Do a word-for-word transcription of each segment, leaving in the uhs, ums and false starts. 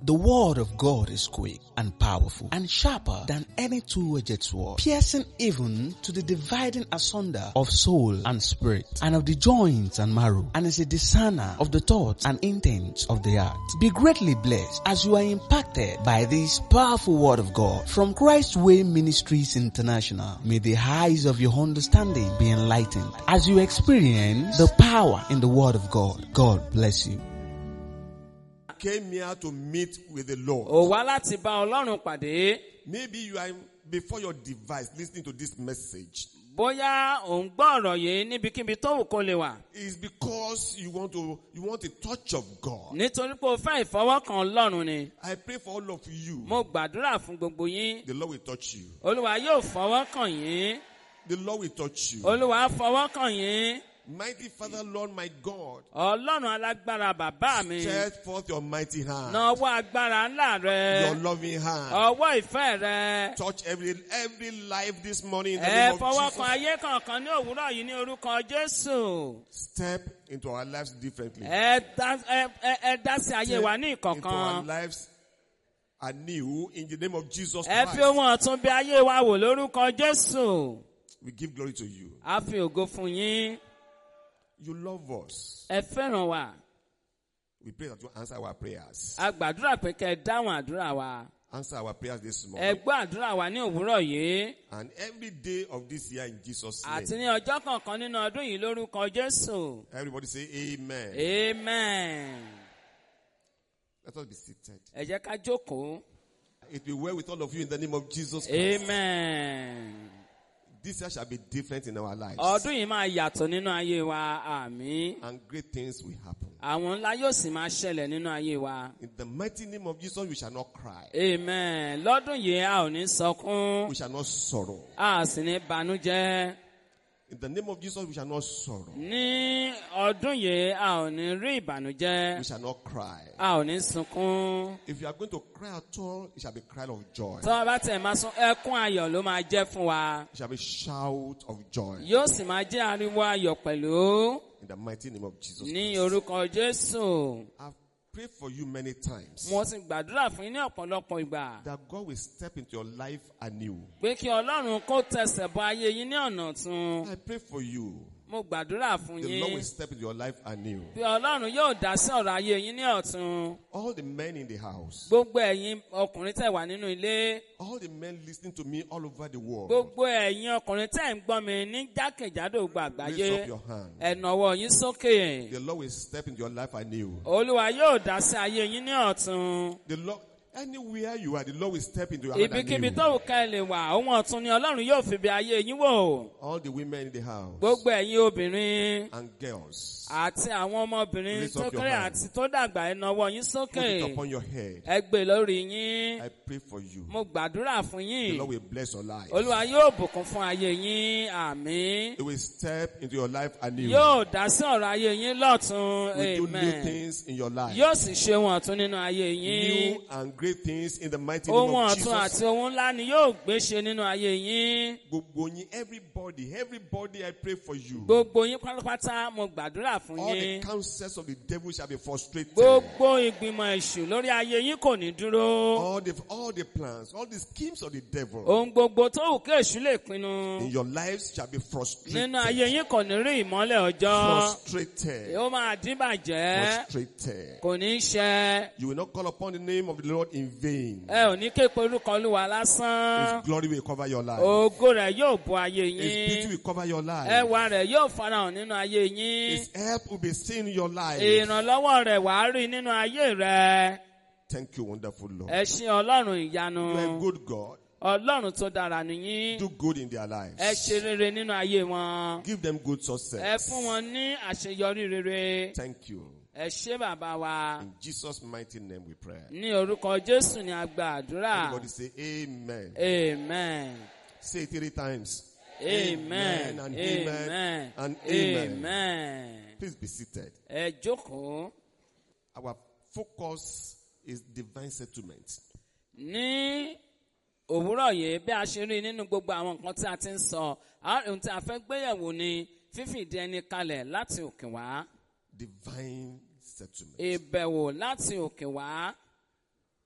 The word of God is quick and powerful and sharper than any two-edged sword, piercing even to the dividing asunder of soul and spirit and of the joints and marrow, and is a discerner of the thoughts and intents of the heart. Be greatly blessed as you are impacted by this powerful word of God from Christ Way Ministries International. May the eyes of your understanding be enlightened as you experience the power in the word of God. God bless you. Came here to meet with the Lord. Ó wá láti bá Ọlọ́run pàdé. Maybe you are before your device listening to this message. Bóyá ò ń gbọ́ ọ̀rọ̀ yìí níbikíbi tó wù kó lè wà. It's because you want to you want a touch of God. Nítorí pé o fẹ́ ìfọwọ́kàn Ọlọ́run ni. I pray for all of you. Mo gbàdúrà fún gbogbo yín. The Lord will touch you. Olúwa yóò fọwọ́kàn yín. The Lord will touch you. Olúwa fọwọ́kàn yín. Mighty Father, Lord, my God. Ọlọ́run alágbára bàbá mi. Stretch forth your mighty hand. Na ọwọ́ agbára ńlá rẹ. Your loving hand. Ọwọ́ ìfẹ́ rẹ. Touch every every life this morning in the Ẹ name of fọwọ́kàn Jesus. ayé kankan ní òwúrọ̀ yìí ní orúkọ Jésù. Step into our lives differently. Ẹ dá ẹ ẹ ẹ dá sí ayé wa ní Into our ìkọ̀kan. lives anew in the name of Jesus Ẹ fi Christ. ohun ọ̀tun bí ayé wa wò lórúkọ Jésù. We give glory to you. A fi ògo fún yín. You love us. Ẹ fẹ́ràn wa. We pray that you answer our prayers. A gbàdúrà pé kẹ́ ẹ dáhùn àdúrà wa. Answer our prayers this Ẹ morning. gbọ́ àdúrà wa ní òwúrọ̀ yìí. And every day of this year in Jesus' Àti name. ní ọjọ́ kọ̀ọ̀kan nínú ọdún yìí lórúkọ Jésù. Everybody say amen. Amen. Let us be seated. Ẹ jẹ́ ká jókòó. It will be well with all of you in the name of Jesus Christ. Amen. This year shall be different in our lives. Ọdún yìí máa yàtọ̀ nínú ayé wa. Àmín. And great things will happen. Àwọn ńlá yóò sì máa ṣẹlẹ̀ nínú ayé wa. In the mighty name of Jesus, we shall not cry. Amen. Lọ́dún yìí a ò ní sọkún. We shall not sorrow. A sì ní banújẹ́. In the name of Jesus, we shall not sorrow. Ní ọdún yìí a ò ní rí ìbànújẹ́. We shall not cry. A ò ní sunkún. If you are going to cry at all, it shall be cry of joy. Tí wọ́n bá tẹ̀ máa sun ẹkún ayọ̀ ló máa jẹ́ fún wa. It shall be shout of joy. Yóò sì máa jẹ́ ariwo ayọ̀ pẹ̀lú. In the mighty name of Jesus Ní Christ. orúkọ Jésù. I've prayed for you many times Mo sì gbàdúrà fún yín ní ọ̀pọ̀lọpọ̀ ìgbà. that God will step into your life anew. Pé kí Ọlọ́run kó tẹsẹ̀ bọ ayé yín ní ọ̀nà tun. I pray for you. Mo gbàdúrà fún The Lord yín. will step into your life anew. Bí Ọlọ́run yóò dá sí ọ̀rọ̀ ayé yín ní ọ̀tun. All the men in the house, Gbogbo ẹ̀yin ọkùnrin tẹ̀ wà nínú ilé. all the men listening to me all over the world, Gbogbo ẹ̀yin ọkùnrin tẹ̀ ń gbọ́ mi ní jákèjádò gbogbo raise àgbáyé. up your hand. Ẹ nawọ́ yín sókè. The Lord will step into your life anew. Olúwa yóò dá sí ayé yín ní ọ̀tun. The Lord, anywhere you are, the Lord will step into your life Ibikíbi anew. tó wù ká ẹ lè wà, ohun ọ̀tun ni Ọlọ́run yóò fi bí ayé yín wò. All the women in the house Gbogbo ẹ̀yin obìnrin and girls, àti àwọn ọmọbìnrin Raise tó up your kéré hand. àti tó dàgbà ẹ nawọ́ yín put sókè. it upon your head. Ẹ gbé lórí yín. I pray for you. Mo gbàdúrà fún The yín. Lord will bless your life. Olúwa yóò bùkún fún ayé yín. Àmín. He will step into your life anew. Yóò dá sí ọ̀rọ̀ ayé yín lọ́tun. Will do new Amen. things in your life. Yóò sì ṣe ohun ọ̀tun nínú ayé yín. New and great things in the mighty name Ohun of ọ̀tun àti Jesus. ohun ńlá ni yóò gbé ṣe nínú ayé yín. Gbogbo yín, everybody, everybody, I pray for you. Gbogbo yín pátápátá mo gbàdúrà fún All the yín. counsels of the devil shall be frustrated. Gbogbo ìgbìmọ̀ èṣù lórí ayé yín kò ní dúró. All the all the plans, all the schemes of the devil Ohun gbogbo tó wù kí èṣù lè pinnu. in your lives shall be frustrated. Nínú ayé yín kò ní rí ìmọ́lẹ̀ ọjọ́. Frustrated. Ó máa díbàjẹ́. Frustrated. Kò ní ṣẹ. You will not call upon the name of the Lord in vain. Ẹ ò ní ké pe orúkọ Olúwa lásán. His glory will cover your life. Ògo rẹ̀ yóò bo ayé His beauty yín. will cover your life. Ẹwà rẹ̀ yóò farahàn nínú ayé yín. His help will be seen in your life. Ìrànlọ́wọ́ rẹ̀ wàá rí nínú ayé rẹ̀. Thank you, wonderful Lord. Ẹ ṣé Ọlọ́run ìyanu. You are a good God. Ọlọ́run tó dára nìyí. Do good in their lives. Ẹ ṣe rere nínú ayé wọn. Give them good Ẹ success. fún wọn ní àṣeyọrí rere. Thank you. Ẹ ṣé bàbá wa. In Jesus' mighty name we pray. Ní orúkọ Jésù ni a gba àdúrà. Everybody say amen. Amen. Say it three times. Amen. and Amen. amen and amen. Amen. Please be seated. Ẹ jókòó. Our focus is divine settlement. Ní òwúrọ̀ yìí bí a ṣe rí nínú gbogbo àwọn nǹkan tí a ti ń sọ, ohun tí a fẹ́ gbéyẹ̀wò ni fífìdí ẹni kalẹ̀ láti òkè wá. Divine settlement. Ìbẹ̀wò láti òkè wá.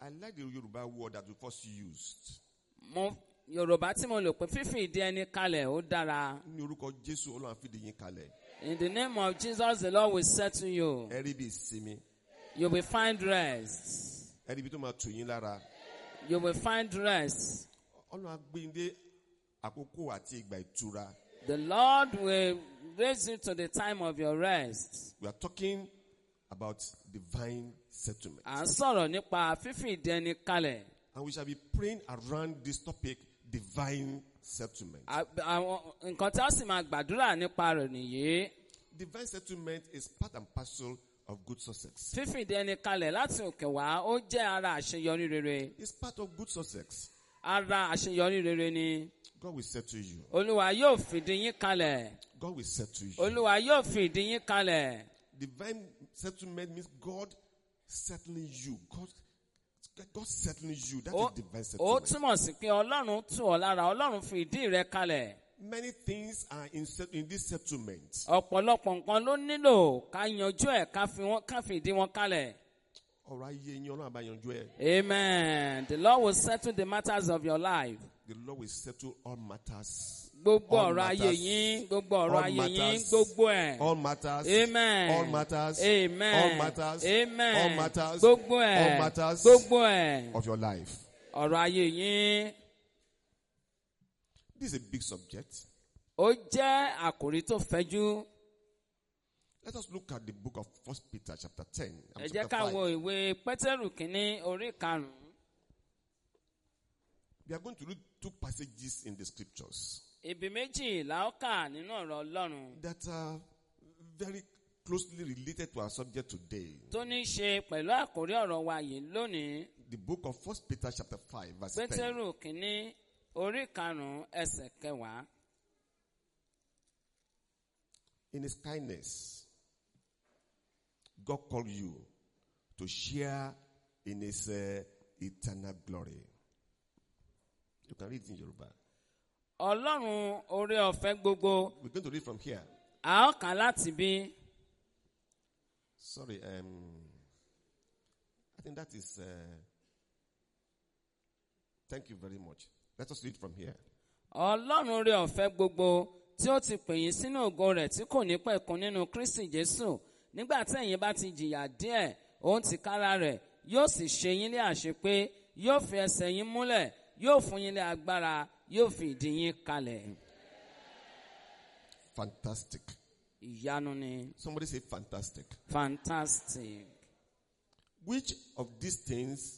I like the Yoruba word that we first used. Mo Yorùbá tí mo lò pé fífi ìdí ẹni kalẹ̀ ó dára. Ní orúkọ Jésù, Ọlọ́run á fìdí yín kalẹ̀. In the name of Jesus, the Lord will settle you. Ẹ rí bí ìsinmi. You will find rest. Ẹ rí bí tó máa tù yín lára. You will find rest. Ọlọ́run á gbé yín dé àkókò àti ìgbà ìtura. The Lord will raise you to the time of your rest. We are talking about divine settlement. À ń sọ̀rọ̀ nípa fífi ìdí ẹni kalẹ̀. And we shall be praying around this topic, divine settlement. Àwọn nǹkan tí a sì máa gbàdúrà nípa rẹ̀ nìyí. Divine settlement is part and parcel of good success. Fífi ìdí ẹni kalẹ̀ láti òkè wá ó jẹ́ ara àṣeyọrí rere. It's part of good success. Ara àṣeyọrí rere ni. God will settle you. Olúwa yóò fìdí yín kalẹ̀. God will settle you. Olúwa yóò fìdí yín kalẹ̀. Divine settlement means God settling you. God, God settling you. That Ó is divine ó settlement. túmọ̀ sí pé Ọlọ́run tù ọ́ lára, Ọlọ́run fi ìdí rẹ kalẹ̀. Many things are in, set, in this settlement. Ọ̀pọ̀lọpọ̀ nǹkan ló nílò ká yanjú ẹ̀ ká fi wọ́n ká fi ìdí wọn kalẹ̀. Ọ̀rọ̀ ayé yín Ọlọ́run á bá yanjú ẹ̀. Amen. The Lord will settle the matters of your life. The Lord will settle all matters. Gbogbo All ọ̀rọ̀ ayé matters. yín, gbogbo ọ̀rọ̀ All ayé yín, matters. gbogbo ẹ̀. All matters. Amen. All matters. Amen. All matters. Amen. All matters. Gbogbo ẹ̀. All matters Gbogbo ẹ̀. of your life. Ọ̀rọ̀ ayé yín. This is a big subject. Ó jẹ́ àkòrí tó fẹ̀jú. Let us look at the book of First Peter chapter ten. and Ẹ jẹ́ chapter ká five. wo ìwé Pétérù kìíní orí karùn-ún. We are going to read two passages in the scriptures Ibi méjì la ó kà nínú ọ̀rọ̀ Ọlọ́run that are very closely related to our subject today. tó ní í ṣe pẹ̀lú àkòrí ọ̀rọ̀ wa yìí lónìí. The book of First Peter chapter five verse ten. Pétérù kìíní orí karùn-ún ẹsẹ̀ kẹwàá. In his kindness, God called you to share in his uh, eternal glory. You can read it in Yoruba. Ọlọ́run oore ọ̀fẹ́ gbogbo We're going to read from here. a ó kà láti bí. Sorry, um, I think that is. Uh, thank you very much. Let us read from here. Ọlọ́run oore ọ̀fẹ́ gbogbo tí ó ti pè yín sínú ògo rẹ̀ tí kò ní pẹ̀kun nínú Kristi Jésù nígbà tí ẹ̀yin bá ti jìyà díẹ̀ òun tìkára rẹ̀ yóò sì ṣe yín ní àṣepé yóò fi ẹsẹ̀ yín múlẹ̀ yóò fún yín ní agbára yóò fi ìdí yín kalẹ̀. Fantastic. Ìyanu ni. Somebody say fantastic. Fantastic. Which of these things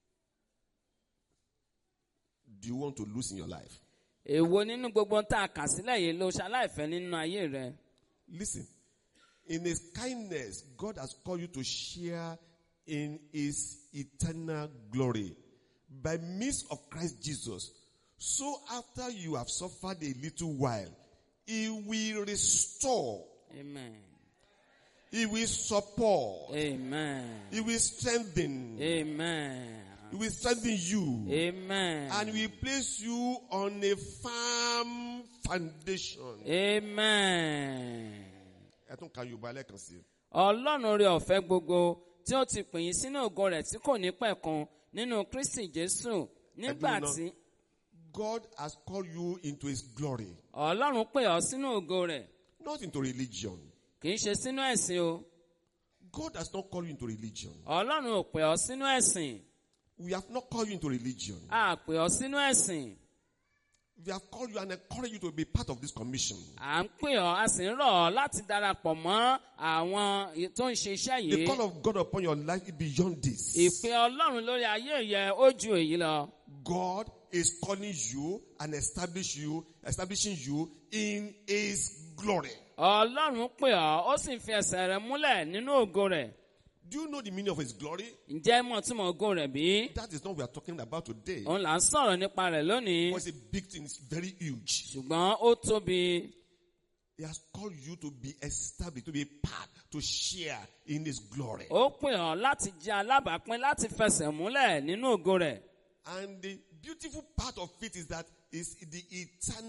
do you want to lose in your life? Èwo nínú gbogbo tá a kà sílẹ̀ yìí ló ṣaláìfẹ́ nínú ayé rẹ? Listen. In his kindness, God has called you to share in his eternal glory by means of Christ Jesus. So after you have suffered a little while, he will restore. Amen. He will support. Amen. He will strengthen. Amen. He will strengthen you. Amen. And will place you on a firm foundation. Amen. Ẹ tún ka Yorùbá lẹ́ẹ̀kan sí. Ọlọ́run oore ọ̀fẹ́ gbogbo tí ó ti pè yín sínú ògo rẹ̀ tí kò ní pẹ̀kun nínú Kristi Jésù nígbà Ẹ̀dùn náà. tí God has called you into his glory, Ọlọ́run pè ọ́ sínú ògo rẹ̀ not into religion. kì í ṣe sínú ẹ̀sìn o. God has not called you into religion. Ọlọ́run ò pè ọ́ sínú ẹ̀sìn. We have not called you into religion. A pè ọ́ sínú ẹ̀sìn. We have called you and encouraged you to be part of this commission. À ń pè ọ́ a sì ń rọ̀ ọ́ láti darapọ̀ mọ́ àwọn tó ń ṣe iṣẹ́ The yìí. call of God upon your life is beyond this. Ìpè Ọlọ́run lórí ayé yẹ ó ju èyí lọ. God is calling you and establish you, establishing you in his glory. Ọlọ́run pè ọ́ ó sì fi ẹsẹ̀ rẹ̀ múlẹ̀ nínú ògo rẹ̀. Do you know the meaning of his glory? Ǹjẹ́ mọ̀ túmọ̀ ògo rẹ̀ bí? That is not what we are talking about today. Òun là ń sọ̀rọ̀ nípa rẹ̀ lónìí. It's a big thing, it's very huge. Ṣùgbọ́n ó tóbi. He has called you to be established, to be part, to share in his glory. Ó pè ọ́ láti jẹ́ alábàápín láti fẹsẹ̀ múlẹ̀ nínú ògo rẹ̀. And the beautiful part of it is that it's the eternal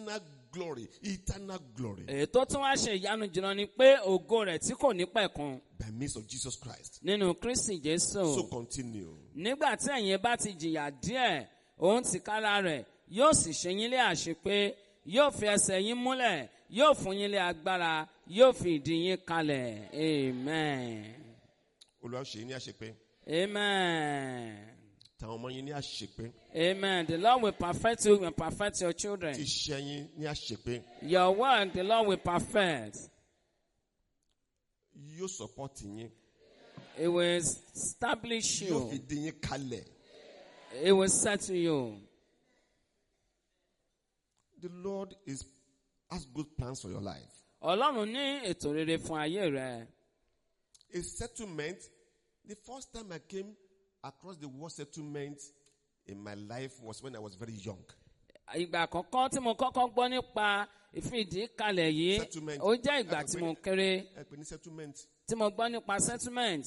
glory, eternal glory, èyí tó tún wá ṣe ìyanu jùlọ ni pé ògo rẹ̀ tí kò ní pẹ̀kun by means of Jesus Christ. nínú Kristi Jésù. So continue. Nígbà tí ẹ̀yin bá ti jìyà díẹ̀, òun tìkára rẹ̀ yóò sì ṣe yín lé àṣepé, yóò fi ẹsẹ̀ yín múlẹ̀, yóò fún yín lé agbára, yóò fi ìdí yín kalẹ̀. Amen. Olúwa ṣe ní àṣepé. Amen. Tàwọn ọmọ yín ní àṣepé. Amen. The Lord will perfect you and perfect your children. Ti iṣẹ́ yín ní àṣepé. Your work, the Lord will perfect. Yóò support yín. It will establish Yóò fi you. ìdí yín kalẹ̀. It will settle you. The Lord is has good plans for your life. Ọlọ́run ní ètò rere fún ayé rẹ. A settlement. The first time I came across the word settlement in my life was when I was very young. Ìgbà àkọ́kọ́ tí mo kọ́kọ́ gbọ́ nípa ìfìdíkalẹ̀ yìí, Settlement. ó jẹ́ ìgbà tí mo kéré Ẹ pè ní settlement. tí mo gbọ́ nípa settlement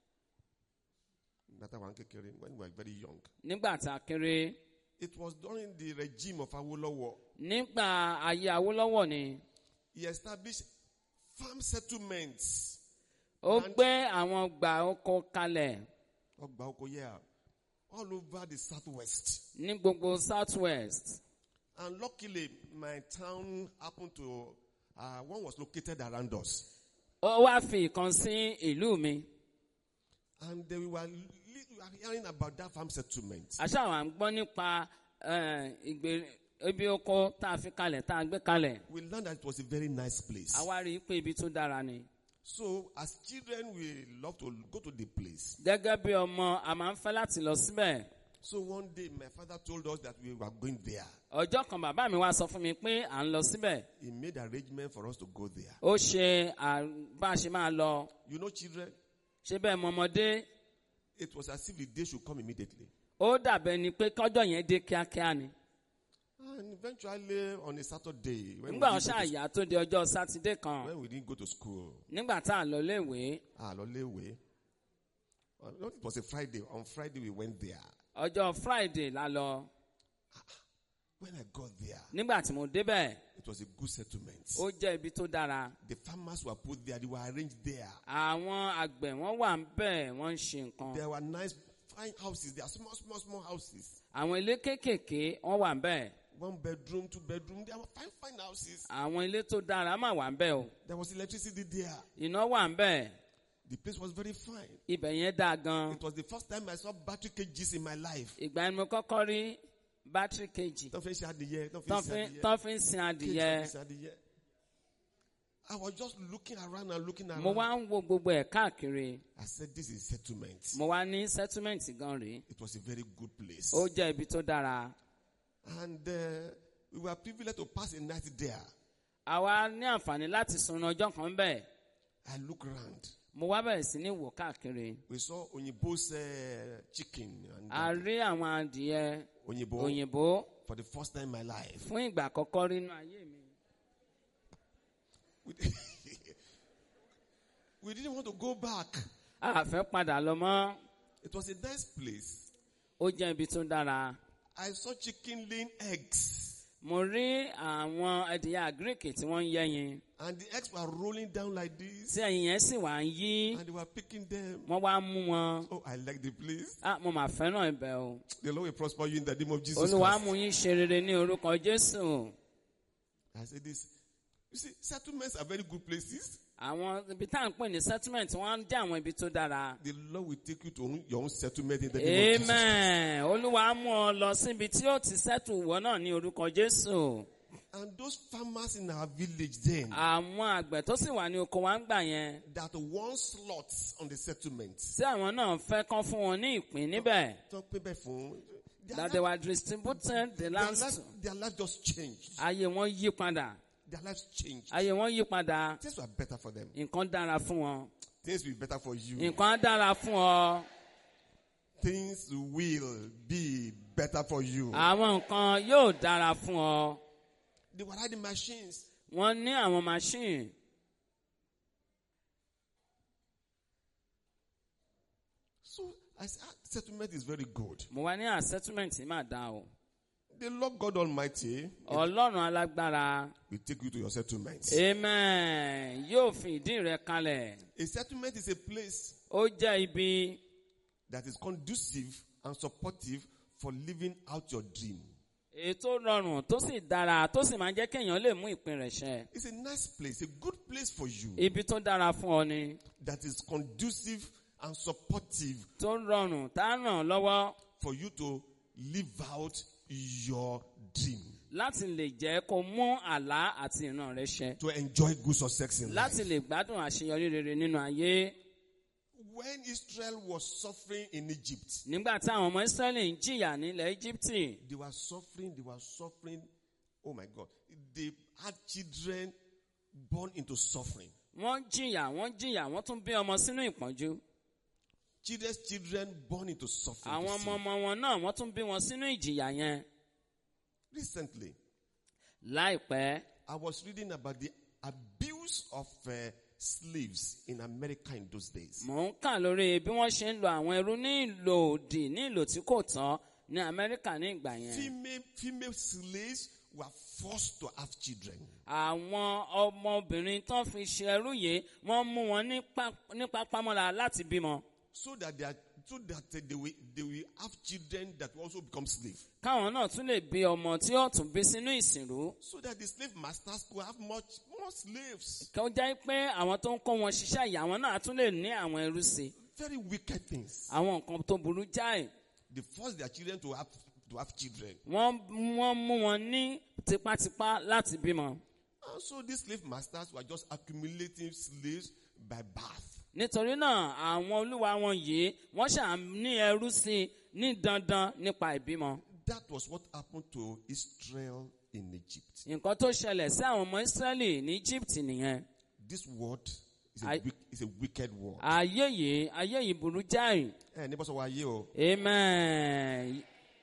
Nígbà táwọn kékeré, when we were very young. nígbà tá a kéré. It was during the regime of Awolowo. Nígbà ayé Awólọ́wọ̀ ni He established farm settlements. ó gbé àwọn gbà oko kalẹ̀ Ọgbà oko, yeah, all over the southwest. ní gbogbo south west. And luckily, my town happened to, uh, one was located around us. Ó wá fi ìkan sí ìlú mi. And then we were, li- we were hearing about that farm settlement. Àṣà wa ń gbọ́ nípa eh, ìgbè- ibi oko tá a fi kalẹ̀ tá a gbé kalẹ̀. We learned that it was a very nice place. A wá rí i pé ibi tó dára ni. So as children, we love to go to the place. Gẹ́gẹ́ bí ọmọ, a máa ń fẹ́ láti lọ síbẹ̀. So one day, my father told us that we were going there. Ọjọ́ kan bàbá mi wá sọ fún mi pé à ń lọ síbẹ̀. He made arrangement for us to go there. Ó ṣe à- bá a ṣe máa lọ. You know, children, Ṣé bẹ́ẹ̀ mọ ọmọdé? it was as if the day should come immediately. Ó dàbẹ̀ ni pé kọ́jọ́ yẹn dé kíákíá ni. And eventually, on a Saturday, when we, Nígbà wọn didn't go to, ṣàyà tó di ọjọ́ Sátidé kan, when we didn't go to school, nígbà tá a lọ léèwé, ah, Lolewe, uh, no, it was a Friday. On Friday, we went there. ọjọ́ Friday la lọ. When I got there, Nígbà tí mo débẹ̀, it was a good settlement. ó jẹ́ ibi tó dára. The farmers were put there. They were arranged there. Àwọn àgbẹ̀ wọ́n wà ń bẹ̀, wọ́n ń ṣe nǹkan. There were nice, fine houses. There are small, small, small houses. Àwọn ilé kéékèèké wọ́n wà ń bẹ̀. One bedroom, two bedroom. There were fine, fine houses. Àwọn ilé tó dára máa wà ń bẹ̀ o. There was electricity there. Iná wà ń bẹ̀. The place was very fine. Ibẹ̀ yẹn dáa gan. It was the first time I saw battery cages in my life. Ìgbà yẹn mo kọ́kọ́ rí bátìrì kejì Don't finish adìyẹ. Don't tán finish fi adìyẹ. tán fi ń sin Cage, adìyẹ. don't finish adìyẹ. I was just looking around and looking around. Mo wá ń wo gbogbo ẹ̀ káàkiri. I said, this is settlement. Mo wá ní settlement gan rèé. It was a very good place. Ó jẹ́ ibi tó dára. And uh, we were privileged to pass a night there. Àwa ní àǹfààní láti sun ọjọ́ kan bẹ́ẹ̀. I look around. Mo wá bẹ̀rẹ̀ sí ní wò káàkiri. We saw Onyibo's uh, chicken. And A rí àwọn adìyẹ Onyibo òyìnbó for the first time in my life. fún ìgbà àkọ́kọ́ rí inú ayé mi. We, we didn't want to go back. A fẹ́ padà lọ mọ́. It was a nice place. Ó jẹ́ ibi tó dára. I saw chicken laying eggs. Mo rí àwọn adìyẹ àgíríkì tí wọ́n ń yẹ́yin. And the eggs were rolling down like this. Tí ẹyin yẹn sì wá ń yí. And they were picking them. Wọ́n wá mú wọn. Oh, I like the place. Ah, mo máa fẹ́ràn ibẹ̀ o. The Lord will prosper you in the name of Jesus Olúwa Christ. mú yín ṣe rere ní orúkọ Jésù. I said this. You see, settlements are very good places. Àwọn ibi tá à ń pè ní settlement wọ́n jẹ́ àwọn ibi tó dára. The Lord will take you to own- your own settlement in the name of Jesus. Amen. Olúwa mú ọ lọ síbi tí ó ti settle wọ náà ní orúkọ Jésù. And those farmers in our village then Àwọn àgbẹ̀ tó sì wà ní oko wa ń gbà yẹn. that won slots on the settlement. Tí àwọn náà fẹ́ kán fún wọn ní ìpín níbẹ̀. Talk pay fún. Their That they life, were distributed the their, lands. life, their life just changed. Ayé wọn yí padà. Their lives changed. Ayé wọn yí padà. Things were better for them. Nǹkan dára fún wọn. Things will be better for you. Nǹkan á dára fún ọ. Things will be better for you. Àwọn nǹkan yóò dára fún ọ. They were riding machines. Wọ́n ní àwọn machine. So I said, ah, settlement is very good. Mo wá ní à settlement máa dá o. The Lord God Almighty Ọlọ́run alágbára. will take you to your settlement. Amen. Yóò fi ìdí rẹ̀ kalẹ̀. A settlement is a place Ó jẹ́ ibi that is conducive and supportive for living out your dream. ètò rọrùn tó sì dára tó sì máa ń jẹ́ kéèyàn lè mú ìpín rẹ̀ ṣẹ. It's a nice place, a good place for you Ibi tó dára fún ọ ni. that is conducive and supportive Tó rọrùn tá a ràn ọ́ lọ́wọ́ for you to live out your dream, láti lè jẹ́ kó mú àlá àti ìran rẹ̀ ṣẹ. to enjoy good success in Láti life. lè gbádùn àṣeyọrí rere nínú ayé. When Israel was suffering in Egypt, Nígbà tí àwọn ọmọ Ísírẹ́lì ń jìyà nílẹ̀ Íjíbítì, they were suffering, they were suffering. Oh my God. They had children born into suffering. wọ́n jìyà wọ́n jìyà wọ́n tún bí ọmọ sínú ìpọ́njú. Children's children born into suffering. Àwọn ọmọ ọmọ wọn náà wọ́n tún bí wọn sínú ìjìyà yẹn. Recently, Láìpẹ́, I was reading about the abuse of uh, slaves in America in those days. mò ń kà lórí bí wọ́n ṣe ń lo àwọn ẹrú ní ìlò òdì ní ìlò tí kò tán ní Amẹ́ríkà ní ìgbà yẹn. Female, female slaves were forced to have children. Àwọn ọmọbìnrin tó fi ṣe ẹrú yìí wọ́n mú wọn ní pá- ní pápámọ́ra láti bímọ. So that they are, so that uh, they will, they will have children that will also become slaves. Káwọn náà tún lè bí ọmọ tí ó tún bí sínú ìsìnrú. So that the slave masters could have much more slaves. Kí ó jẹ́ pé àwọn tó ń kó wọn ṣiṣẹ́ ìyà wọn náà tún lè ní àwọn ẹrú sí i. Very wicked things. Àwọn nǹkan tó burú jáì. They force their children to have to have children. Wọ́n wọ́n mú wọn ní tipátipá láti bímọ. And so these slave masters were just accumulating slaves by birth. Nítorí náà àwọn olúwa wọn yìí wọ́n ṣà ní ẹrú sí i ní dandan nípa ìbímọ. That was what happened to Israel in Egypt. Nǹkan tó ṣẹlẹ̀ sí àwọn ọmọ Ísírẹ́lì ní Egypt nìyẹn. This word is a, I- wick, is a wicked word. Ayé yìí ayé yìí burú jáì. Eh, neighbor sọ wá ayé o. Amen.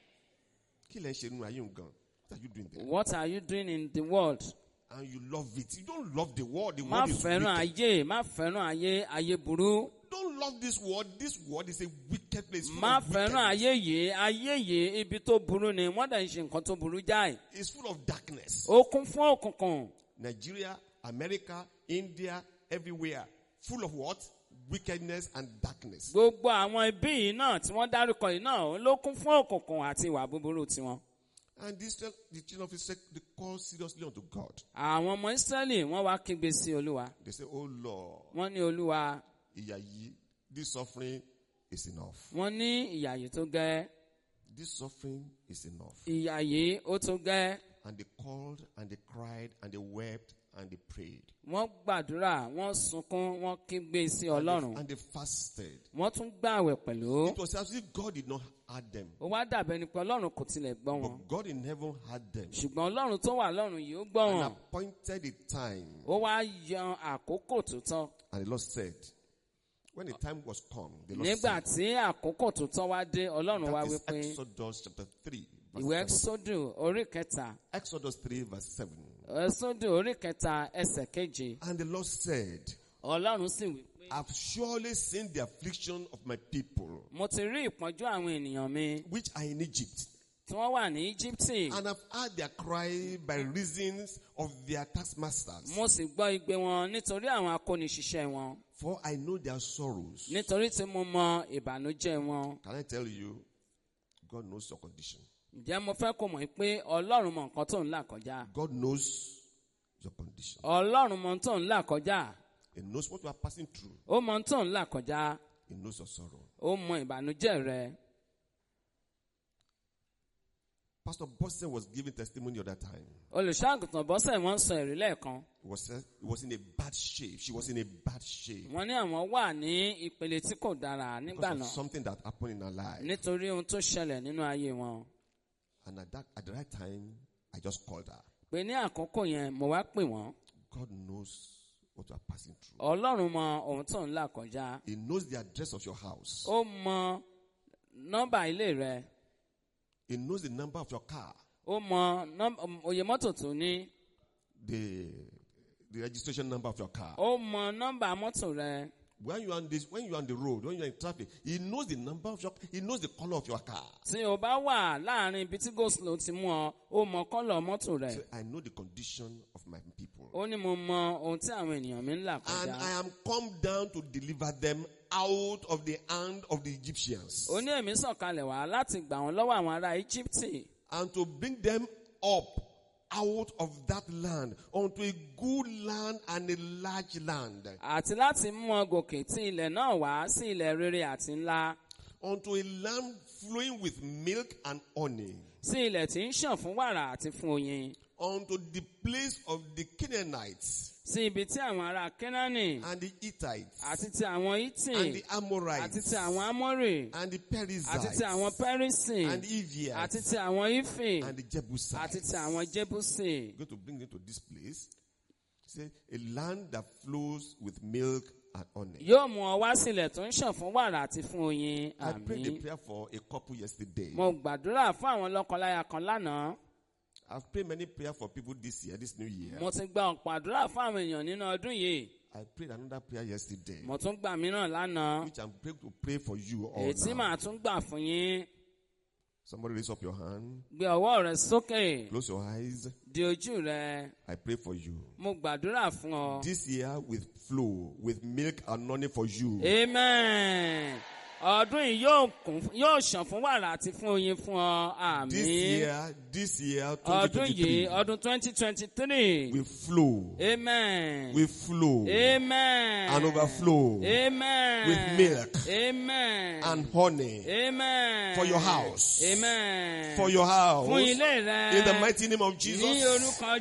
Kí lẹ ń ṣe nínú ayé òun gan? What are you doing there? What are you doing in the world? And you love it. You don't love the world. The Má world is fẹ́ràn wicked. ayé, má fẹ́ràn ayé, ayé burú. Don't love this world. This world is a wicked place. Full Má of fẹ́ràn wickedness. ayé yìí, ayé yìí ibi tó burú ni wọ́n dẹ̀ ń ṣe nǹkan tó burú jáì. It's full of darkness. Ó kún fún òkùnkùn. Nigeria, America, India, everywhere. Full of what? Wickedness and darkness. Gbogbo àwọn ibi yìí náà tí wọ́n dárúkọ yìí náà ló kún fún òkùnkùn àti ìwà búburú tiwọn. And this, the children of Israel, they call seriously unto God. Àwọn ọmọ Ísírẹ́lì wọ́n wá kígbe sí Olúwa. They say, oh Lord, Wọ́n ní Olúwa, ìyà yìí, this suffering is enough. wọ́n ní ìyà yìí tó gẹ́. This suffering is enough. Ìyà yìí ó tó gẹ́. And they called and they cried and they wept and they prayed. Wọ́n gbàdúrà, wọ́n sunkún, wọ́n kígbe sí And Ọlọ́run. they, and they fasted. Wọ́n tún gbààwẹ̀ pẹ̀lú. It was as if God did not heard them. Ó wá dàbẹ̀ ni pé Ọlọ́run kò tilẹ̀ gbọ́ wọn. But God in heaven heard them. Ṣùgbọ́n Ọlọ́run tó wà lọ́run yìí ó gbọ́ And wọn. appointed a time. Ó wá yan àkókò tó tọ́. And the Lord said, when the time was come, the Lord Nígbà said, tí àkókò tó tọ́ wá dé, Ọlọ́run wá that is wípé Exodus chapter three. verse ìwé seven. Ẹ́kísódù orí kẹta. Exodus three verse seven. Ẹ́kísódù orí kẹta ẹsẹ̀ keje. And the Lord said, Ọlọ́run sì wí pé I've surely seen the affliction of my people, mo ti rí ìpọ́njú àwọn ènìyàn mi which are in Egypt, tí wọ́n wà ní Íjíbítì. and I've heard their cry by reasons of their taskmasters. Mo sì gbọ́ igbe wọn nítorí àwọn akóniṣiṣẹ́ wọn. For I know their sorrows. Nítorí tí mo mọ ìbànújẹ́ wọn. Can I tell you, God knows your condition. Ǹjẹ́ mo fẹ́ kó mọ̀ pé Ọlọ́run mọ nǹkan tó ń là kọjá? God knows your condition. Ọlọ́run mọ tó ń là kọjá. He knows what you are passing through. Ó mọ tó ń là kọjá. He knows your sorrow. Ó mọ ìbànújẹ́ rẹ. Pastor Boston was giving testimony at that time. Olùṣọ́-àgùntàn Bọ́sẹ̀ wọ́n sọ ẹ̀rí lẹ́ẹ̀kan. He was, he was in a bad shape. She was in a bad shape. Wọ́n ní àwọn wà ní ìpele tí kò dára nígbà Because of náà. something that happened in her life. Nítorí ohun tó ṣẹlẹ̀ nínú ayé wọn. And at, that, at the right time, I just called her. Pé ní àkókò yẹn mo wá pè wọ́n. God knows what you are passing through. Ọlọ́run mọ ohun tó ń là kọjá. He knows the address of your house. Ó mọ nọ́mbà ilé rẹ. He knows the number of your car. Ó mọ nọ́m- òye mọ́tò tó ní. The, the registration number of your car. Ó mọ nọ́mbà mọ́tò rẹ. When you are on this, when you are on the road, when you are in traffic, he knows the number of your, he knows the color of your car. Tí o bá wà láàrin ibi tí go slow ti mú ọ, ó mọ kọ́lọ̀ mọ́tò rẹ̀. So I know the condition of my people. Ó ní mo mọ ohun tí àwọn ènìyàn mi ń là And kọjá. I am come down to deliver them out of the hand of the Egyptians. Ó ní èmi sọ̀kalẹ̀ wá láti gbà wọ́n lọ́wọ́ àwọn ará Íjíbítì. And to bring them up out of that land onto a good land and a large land. Àti láti mú wọn gòkè tí ilẹ̀ náà wá sí ilẹ̀ rere àti ńlá. Unto a land flowing with milk and honey. Sí ilẹ̀ tí ń ṣàn fún wàrà àti fún oyin. Unto the place of the Canaanites. Sí ibi tí àwọn ará Kénáánì. And the Hittites. Àti ti àwọn Hítì. And the Amorites. Àti ti àwọn Ámórì. And the Perizzites. Àti ti àwọn Pẹ́rísì. And the Evites. Àti ti àwọn Ífì. And the Jebusites. Àti ti àwọn Jébúsì. I'm going to bring them to this place. Say, a land that flows with milk and honey. Yóò mú ọ wá sílẹ̀ tó ń ṣàn fún wàrà àti fún oyin. I prayed a Àmín. prayer for a couple yesterday. Mo gbàdúrà fún àwọn lọ́kọláya kan lánàá. I've prayed many prayers for people this year, this new year. Mo ti gba ọ̀pọ̀ àdúrà fún àwọn èèyàn nínú ọdún yìí. I prayed another prayer yesterday, Mo tún gbà mìíràn lánàá. which I'm praying to pray for you all Èyí tí now. màá tún gbà fún yín. Somebody raise up your hand. Gbé ọwọ́ rẹ sókè. Close your eyes. Di ojú rẹ. I pray for you. Mo gbàdúrà fún ọ. This year with flow, with milk and honey for you. Amen. Ọdún yìí yóò kún yóò ṣàn fún wàrà àti fún oyin fún ọ. This Àmín. year, this year, Ọdún twenty yìí, twenty-three, ọdún twenty twenty-three. will flow, Amen. will flow, Amen. and overflow Amen. with milk Amen. and honey Amen. for your house, Amen. for your house, Fún ilé rẹ. in the mighty name of Ní Jesus. orúkọ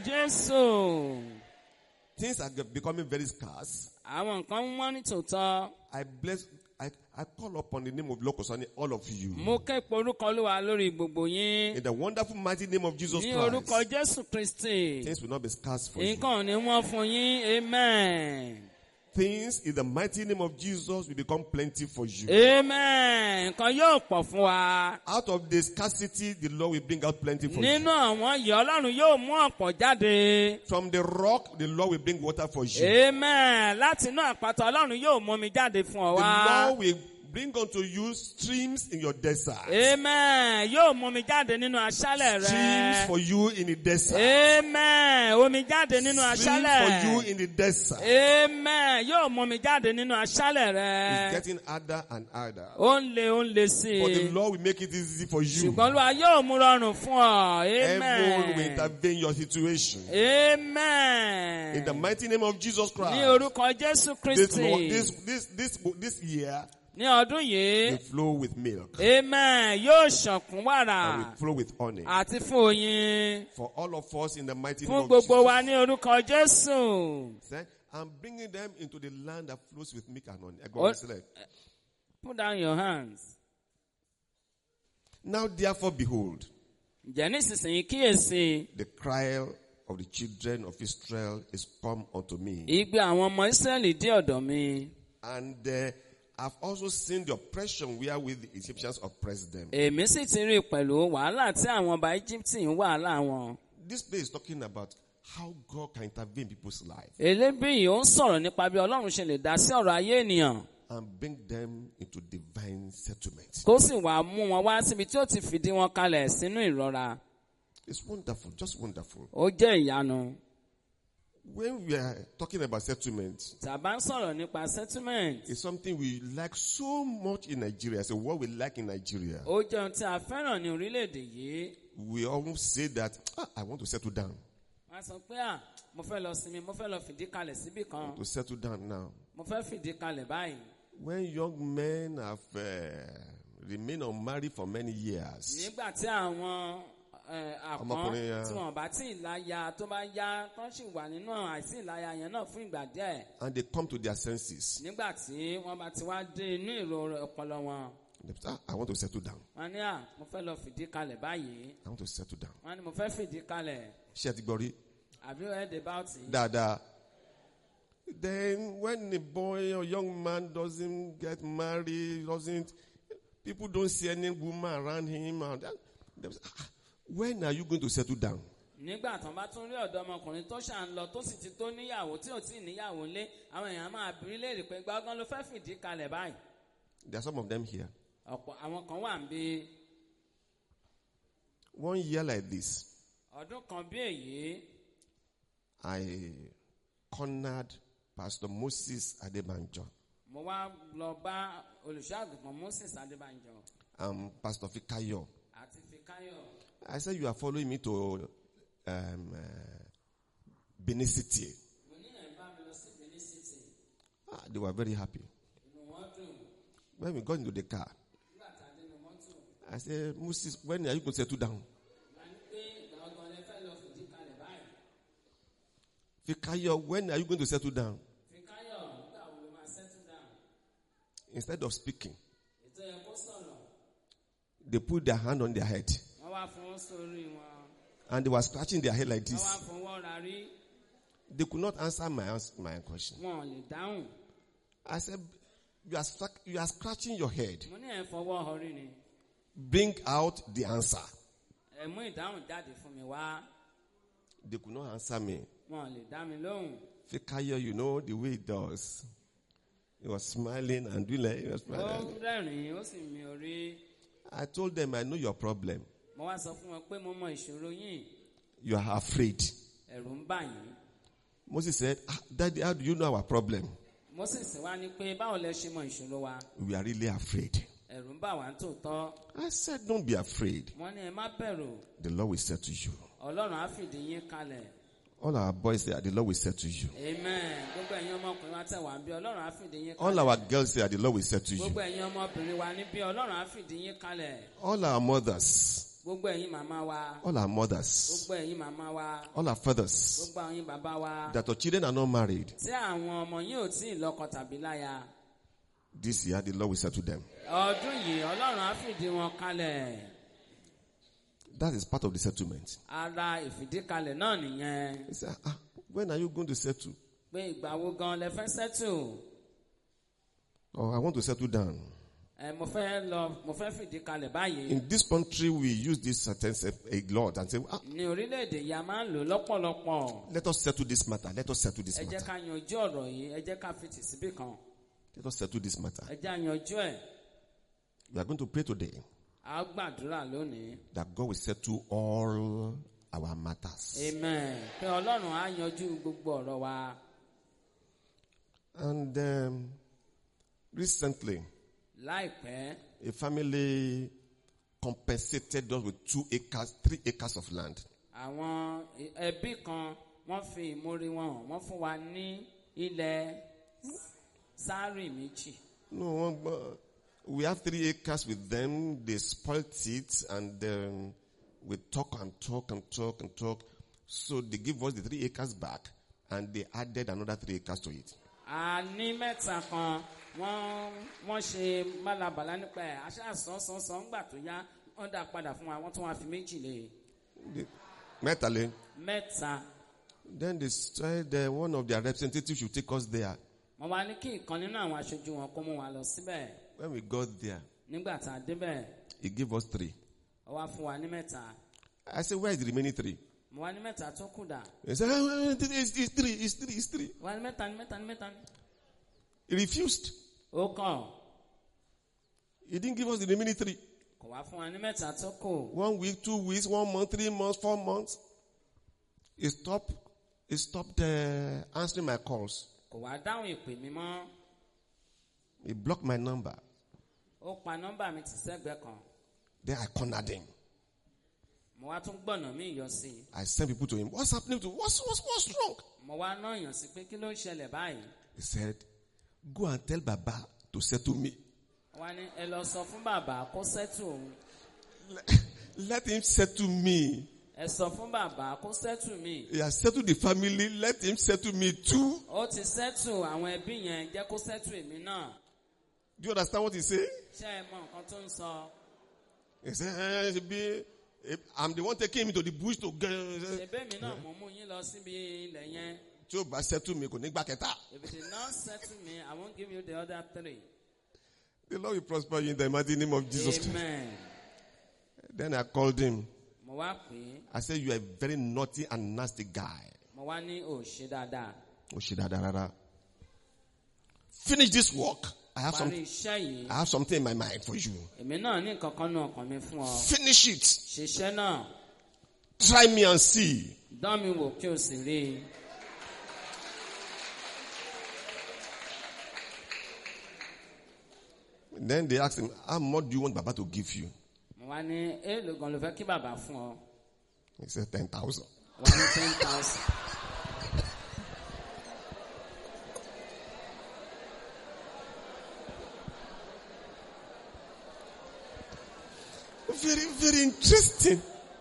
Jésù. Things are becoming very scarce. Àwọn nǹkan ń wọ́n ní tòótọ́. I bless, I, I call upon the name of Lord concerning all of you. Mo ké pe orúkọ Olúwa lórí gbogbo yín. In the wonderful mighty name of Jesus Ní orúkọ Christ, Jésù Kristi. things will not be scarce for you. Nǹkan ò ní wọ́n fún yín. Amen. Things in the mighty name of Jesus will become plenty for you. Amen. Nǹkan yóò pọ̀ fún wa. Out of the scarcity, the Lord will bring out plenty for Nínú you. àwọn yìí Ọlọ́run yóò mú ọ̀pọ̀ jáde. From the rock, the Lord will bring water for you. Amen. Láti inú àpáta Ọlọ́run yóò mú omi jáde fún ọ The wá. Lord will bring unto you streams in your desert. Amen. Yóò mú omi jáde nínú aṣálẹ̀ rẹ. Streams for you in the desert. Amen. Omi jáde nínú Streams aṣálẹ̀. for you in the desert. Amen. Yóò mú omi jáde nínú aṣálẹ̀ rẹ. It's getting harder and harder. Ó ń le, ó ń le sí But the i. Lord will make it easy for you. Ṣùgbọ́n Olúwa yóò mú rọrùn fún ọ. Everyone will Amen. intervene in your situation. Amen. In the mighty name of Jesus Ní Christ. orúkọ Jésù This, mo- Kristi. this, this, this, this year Ní ọdún yìí. will flow with milk. Amen. Yóò ṣànkún And wàrà will flow with honey. àti fún oyin. For all of us in the mighty Fún name of gbogbo wa Jesus. ní orúkọ Jésù. Say, I'm bringing them into the land that flows with milk and honey. Oh. God said, Put down your hands. now therefore behold, Ǹjẹ́ nísinsìnyí kíyèsí. the cry of the children of Israel is come unto me. Igbe àwọn ọmọ Ísírẹ́lì dé ọ̀dọ̀ mi. And uh, I've also seen the oppression wherewith the Egyptians oppressed them. Èmi sì ti rí i pẹ̀lú wàhálà tí àwọn ọba Íjíbítì ń wàhálà wọn. This place is talking about how God can intervene in people's life Elébi yìí ó ń sọ̀rọ̀ nípa bí Ọlọ́run ṣe lè dá sí ọ̀rọ̀ ayé ènìyàn. and bring them into divine settlement. Kó sì wá mú wọn wá síbi tí ó ti fìdí wọn kalẹ̀ sínú ìrora. It's wonderful, just wonderful. Ó jẹ́ ìyanu. When we are talking about settlement, Tàbá ń sọ̀rọ̀ nípa settlement. it's something we like so much in Nigeria. So what we like in Nigeria, Ó jẹ́ ohun tí a fẹ́ràn ní orílẹ̀-èdè yìí. we almost say that, ah, I want to settle down. Wọ́n sọ pé à mo fẹ́ lọ sinmi, mo fẹ́ lọ fìdí kalẹ̀ síbì kan. To settle down now. Mo fẹ́ fìdí kalẹ̀ báyìí. When young men have uh, remained unmarried for many years, Nígbà tí àwọn eh, àpọ́n Ọmọkùnrin yẹn. tí wọ́n bá tí ì láya tó bá yá tó sì wà nínú àìsí ìláya yẹn náà fún ìgbà díẹ̀. and they come to their senses, Nígbà tí wọ́n bá ti wá dé inú ìró ọpọlọ wọn. they say, ah, I want to settle down. Wọ́n ní à mo fẹ́ lọ fìdí kalẹ̀ báyìí. I want to settle down. Wọ́n ní mo fẹ́ fìdí kalẹ̀. Ṣé ẹ ti gbọ́ rí? Have you heard about it? Dáadáa. Then when a boy or young man doesn't get married, doesn't, people don't see any woman around him. And that, they say, ah, when are you going to settle down? nígbà tán bá tún rí ọ̀dọ́mọkùnrin tó ṣà ń lọ tó sì ti tó níyàwó tí ò tí ì níyàwó lé àwọn èèyàn máa bí léèrè pé gbọ́ngàn ló fẹ́ fìdí kalẹ̀ báyìí. There are some of them here. ọ̀pọ̀ àwọn kan wà ń bí. One year like this, ọdún kan bí èyí I cornered Pastor Moses Adebanjo mo wá lọ bá olùṣọ́àgùntàn Moses Adébánjọ and Pastor Fikayo. àti Fikayo. I said, you are following me to um, uh, Benin City. mo ní ẹ̀ bá mi lọ sí Benin City. Ah, they were very happy. inú wọn dùn. When we got into the car, nígbà tá a dénú mọ́tò. I said, Moses, when are you going to settle down? wọ́n ní pé gbọ̀ngàn lè fẹ́ lọ fìdí kalẹ̀ báyìí. Fikayo, when are you going to settle down? Fikayo nígbà wo ló máa settle down. Instead of speaking, ètò yẹ kó sọ̀rọ̀. they put their hand on their head wọ́n wá fún sórí wọn. and they were scratching their head like wọ́n wá this. fún wọ́n rárí. They could not answer my, ans- my question. wọn ò lè dáhùn. I said, you are, scra- you are scratching your head. mo ní ẹ̀ fọwọ́ ọrí ni. Bring out the answer. ẹ̀ mú ìdáhùn jáde fún mi wá. They could not answer me. wọn ò lè dá mi lóhùn. Fikayo, you know the way it does. He was smiling and doing like he was ó smiling. rẹ́rìn-ín ó sì mi orí. I told them, I know your problem. mo wá sọ fún wọn pé mo mọ ìṣòro yín. You are afraid. ẹ̀rù ń bà yín. Moses said, ah, Daddy, how do you know our problem? Moses wá ní pé báwo lẹ ṣe mọ ìṣòro wa. We are really afraid. ẹ̀rù ń bà wá ń tòótọ́. I said, don't be afraid. wọ́n ní ẹ má bẹ̀rù. The Lord will say to you. ọlọ́run á fìdí yín kalẹ̀. All our boys say, the Lord will say to you. amen. gbogbo ẹ̀yin ọmọkùnrin wa tẹ̀ wá ń bí ọlọ́run á fìdí yín All kalẹ̀. our girls say, the Lord will say to you. gbogbo ẹ̀yin ọmọbìnrin wa níbí ọlọ́run á fìdí yín kalẹ̀. All our mothers, gbogbo ẹ̀yin màmá wa. all our mothers, gbogbo ẹ̀yin màmá wa. all our fathers, gbogbo ẹ̀yin bàbá wa. that your children are not married. tí àwọn ọmọ yín ò tí ì lọ́kọ tàbí láya. This year, the Lord will say to them. ọdún yìí ọlọ́run á fìdí wọn kalẹ̀. That is part of the settlement. ara ìfìdíkalẹ̀ náà nìyẹn. He said, ah, when are you going to settle? pé ìgbà wo gan lẹ fẹ́ settle. Oh, I want to settle down. ẹ mo fẹ́ lọ mo fẹ́ fìdí kalẹ̀ báyìí. In this country, we use this sentence a lot and say, ah, ní orílẹ̀-èdè yìí a máa ń lò lọ́pọ̀lọpọ̀. let us settle this matter. Let us settle this ẹ jẹ́ matter. ká yanjú ọ̀rọ̀ yìí ẹ jẹ́ ká fìtì síbì kan. Let us settle this matter. ẹ jẹ́ àyanjú ẹ̀. We are going to pray today a ó gbàdúrà lónìí. that God will settle all our matters. amen. pé ọlọ́run á yanjú gbogbo ọ̀rọ̀ wa. And um, recently, láìpẹ́ a family compensated us with two acres, three acres of land. àwọn ẹbí kan wọ́n fi ìmórí wọn hàn. wọ́n fún wa ní ilẹ̀ sáárì méjì. No, one, uh, we have three acres with them. They spoilt it, and um, we talk and talk and talk and talk. So they give us the three acres back, and they added another three acres to it. a ní mẹ́ta kan wọ́n wọ́n ṣe málabàlá nípa ẹ̀ aṣá sánsánsán ńgbà tó yá wọ́n dá padà fún wa wọ́n tún wá fi méjì lé. The- Mentally, mẹ́ta then they said uh, one of their representatives should take us there. wọ́n wá ní kí ìkan nínú àwọn aṣojú wọn kó mú wa lọ síbẹ̀. When we got there, nígbà tá a débẹ̀ he gave us three. ó wá fún wa ní mẹ́ta. I said, where is the remaining three? mo wá ní mẹ́ta tó kù dà. He said, "Ah, it's, it's three, it's three, it's three. wá ní mẹ́ta ní mẹ́ta ní mẹ́ta ní. He refused. ó kàn He didn't give us the remaining three. kò wá fún wa ní mẹ́ta tó kù. One week, two weeks, one month, three months, four months. He stopped, he stopped uh, answering my calls. kò wá dáhùn ìpè mi mọ́. He blocked my number. ó pa nọ́mbà mi tì sẹ́gbẹ̀ẹ́ kan. Then I cornered him. mo wá tún gbọ̀nà mí yọ sí i. I sent people to him. What's happening to what's what's what's wrong? mo wá náà yàn sí pé kí ló ń ṣẹlẹ̀ báyìí. He said, go and tell Baba to settle me. wọ́n ní ẹ lọ sọ fún bàbá kó sẹ́tù òun. Let him settle me. ẹ sọ fún bàbá kó sẹ́tù mi. He has settled the family. Let him settle me too. ó ti sẹ́tù àwọn ẹbí yẹn jẹ́ kó sẹ́tù èmi náà. Do you understand what he said? ṣé ẹ mọ nǹkan tó ń sọ. He said, eh, it should be, eh, I'm the one taking him to the bush to get. ṣèbẹ́ mi náà mo mú yín lọ síbi ilẹ̀ yẹn. Tí o bá settle me, kò ní gbà kẹta. if you did not settle me I won't give you the other three. The Lord will prosper you in the mighty name of Jesus Christ. amen. Then I called him. mo Mo wá pè é. I said, you are a very naughty and nasty guy. Mo wá ní ò ṣe dáadáa. Oh, shit, da, da, da, da. Finish this work. I have Parí something. iṣẹ́ yìí. I have something in my mind for you. Èmi náà ní nǹkan kan nú ọkàn mi fún ọ. Finish it. Ṣiṣẹ́ náà. Try me and see. Dán mi wò kí o sì rí i. Then they asked him, how much do you want Baba to give you? Mo wá ní èèlò gan ló fẹ́ kí bàbá fún ọ. He said, ten thousand. Wá ní ten thousand. Very, very interesting.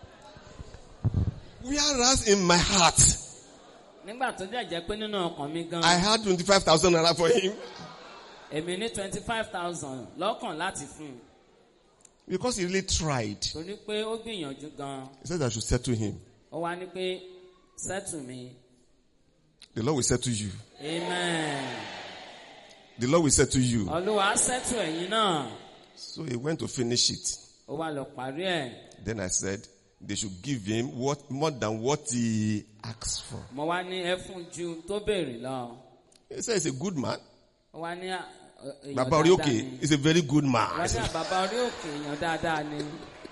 Whereas in my heart, Nígbà tó jẹ́ jẹ́ pé nínú ọkàn mi gan. I had twenty-five thousand naira for him. Èmi ní twenty five thousand lọ́kàn láti fún un. Because he really tried. Torí pé ó gbìyànjú gan. He said I should settle him. Ó wá ní pé settle mi. The Lord will settle you. Amen. The Lord will settle you. Olúwa settle ẹ̀yin náà. So he went to finish it. Ó wá lọ parí ẹ̀. Then I said, they should give him what more than what he asked for. Mo wá ní ẹ fún ju tó béèrè lọ. He said he's a good man. Ó wá ní èèyàn Baba dáadáa Orioke ni. is a very good man. Wá ní bàbá orí òkè èèyàn dáadáa ni.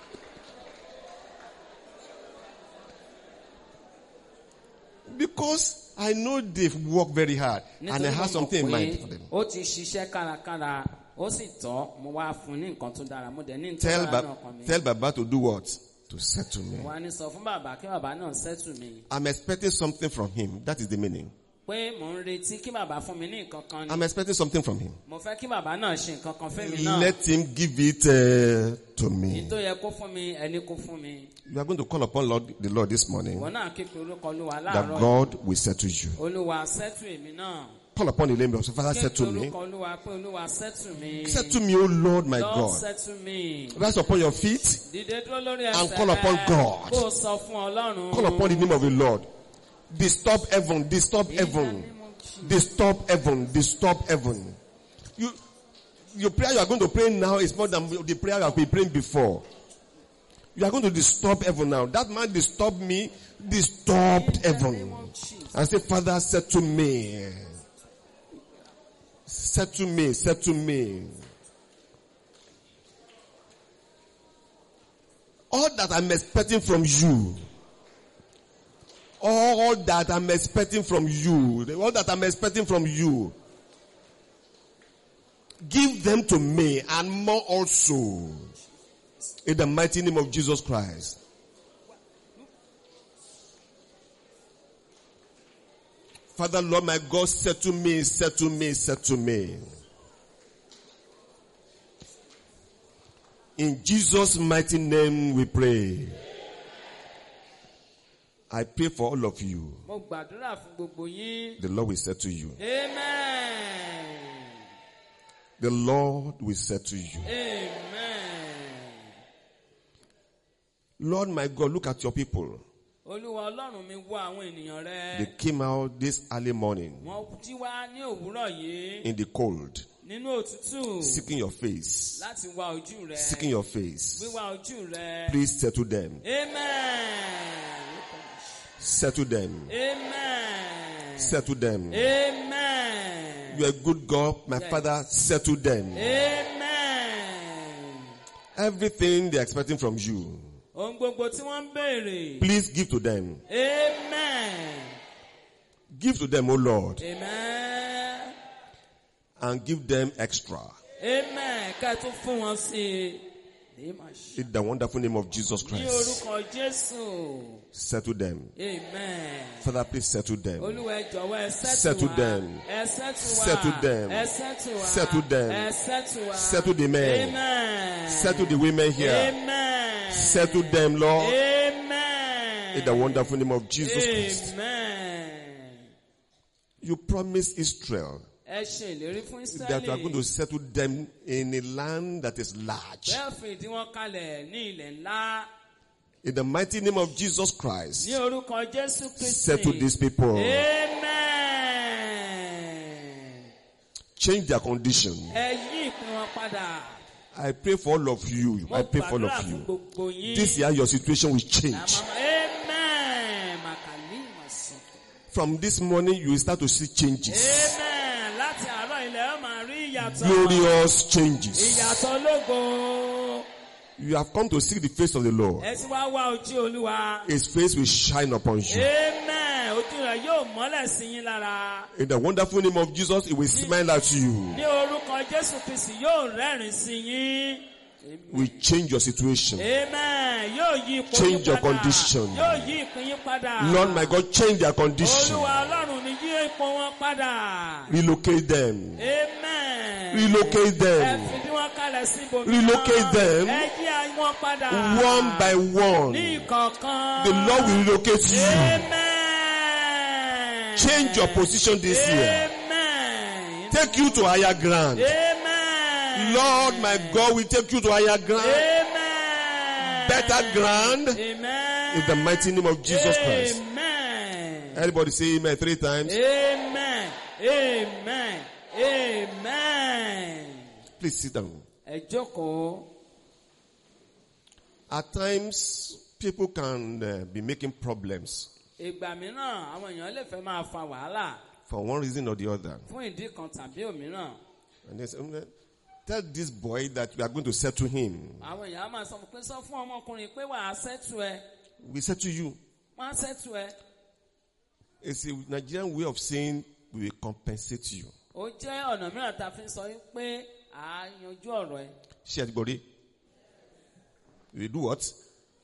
Because I know they've worked very hard and I have something in mind for them. Ó ti ṣiṣẹ́ kárakára, ó sì tọ́, mo wá fún ní nǹkan tó dára, mo dẹ̀ ní Tell, nǹkan tó dára ba- náà kan mi. tell Baba to do what? To settle me. Mo wá ní sọ fún bàbá kí bàbá náà settle mi. I'm expecting something from him. That is the meaning. Pé mò ń retí kí bàbá fún mi ní nǹkan kan ni. I'm expecting something from him. Mo fẹ́ kí bàbá náà ṣe nǹkan kan fún mi náà. Let him give it uh, to Èyí me. tó yẹ kó fún mi, ẹni kó fún mi. You are going to call upon Lord, the Lord this morning Ìwọ náà képe orúkọ Olúwa that láàárọ̀. God will settle you. Olúwa settle èmi náà. Call upon the name of the Father, Képe settle me. orúkọ Olúwa pé Olúwa settle mi. Settle me, O Lord my Lord God. settle me. Rise upon your feet. Dìde dúró lórí And ẹsẹ̀ call upon rẹ. God. Kó o sọ fún Ọlọ́run. Call upon the name of the Lord. Disturb heaven, disturb heaven, disturb heaven, disturb heaven. You, your prayer you are going to pray now is more than the prayer you have been praying before. You are going to disturb heaven now. That man disturbed me, disturbed heaven. I say, Father, settle me. Settle me, settle me. All that I'm expecting from you, all that I'm expecting from you, all that I'm expecting from you, give them to me and more also. In the mighty name of Jesus Christ. Father, Lord, my God, settle me, settle me, settle me. In Jesus' mighty name we pray. I pray for all of you. Mo gbàdúrà fún gbogbo yín. The Lord will settle you. Amen. The Lord will settle you. Amen. Lord, my God, look at your people. Olúwa Ọlọ́run mi wá àwọn ènìyàn They rẹ. came out this early morning Wọ́n jí wá ní òwúrọ̀ yìí. in the cold, Nínú òtútù. seeking your face, Láti wá ojú rẹ. seeking your face. Wíwá ojú rẹ. Please settle them. Amen. Settle them. Amen. Settle them. Amen. You are a good God, my Yes. Father. Settle them. Amen. Everything they're expecting from you, Ohun gbogbo tí wọ́n ń béèrè. please give to them. Amen. Give to them, O Lord, Amen. and give them extra. Amen. Ká tún fún wọn sí i. In the wonderful name of Jesus Ní Christ. orúkọ Jésù. Settle them. Amen. Father, please settle them. Olúwa ẹ jọ̀wọ́ ẹ Settle settle wa. them. Ẹ settle wa. Settle them. Ẹ settle wa. Settle them. Ẹ settle wa. Settle the men. Amen. Settle the women here. Amen. Settle them, Lord. Amen. In the wonderful name of Jesus Christ. Amen. You promised Israel Ẹ ṣe ìlérí fún that you are going to Ísírẹ́lì. settle them in a land that is large. Bẹ́ẹ̀ fi ìdí wọn kalẹ̀ ní ilẹ̀ ńlá. In the mighty name of Jesus Christ, Ní orúkọ Jésù Kristi. settle these people. Amen. Change their condition. Ẹ yí ìpín wọn padà. I pray for all of you. Mo I pray for all gbàdúrà of fún you. gbogbo yín. This year your situation will change. Amen. Màkàlí màsùn. From this morning you will start to see changes. Amen. Láti àárọ̀ ilẹ̀ ó máa rí ìyàtọ̀. Glorious changes. Ìyàtọ̀ ológo. You have come to seek the face of the Lord. Ẹ ti wá wá ojú Olúwa. His face will shine upon you. Amen. Ojú rẹ̀ yóò mọ́lẹ̀ sí yín lára. In the wonderful name of Jesus, He will smile at you. Ní orúkọ Jésù Kristi yóò rẹ́rìn sí yín. Will change your situation. Amen. Yóò yí ipò yín Change your padà. condition. Yóò yí ìpín yín padà. Lord my God, change their condition. Olúwa Ọlọ́run ni yí ipò wọn padà. Relocate them. Amen. Relocate Ẹ them. fi bí wọ́n kalẹ̀ sí ibòmíràn. Relocate them. Ẹ yí wọn padà. One by one. Ní ìkọ̀ọ̀kan. The Lord will relocate you. Amen. Change your position this year. Amen. Take you to higher ground. Amen. Lord my God will take you to higher ground. Amen. Better ground. Amen. In the mighty name of Jesus Christ. Amen. Everybody say amen three times. Amen. Amen. Amen. Please sit down. Ẹ jókòó. At times, people can uh, be making problems Ìgbà mìíràn àwọn èèyàn lè fẹ́ máa fa wàhálà for one reason or the other. fún ìdí kan tàbí òmíràn. And they say, "Mm, tell this boy that we are going to settle him. Àwọn èèyàn á máa sọ pé sọ fún ọmọkùnrin pé wàá ṣẹ́tù ẹ. We settle you." Wọ́n á ṣẹ́tù ẹ. It's a Nigerian way of saying we will compensate you. Ó jẹ́ ọ̀nà mìíràn tá a fi ń sọ pé à á yanjú ọ̀rọ̀ ẹ. Share the body. We do what?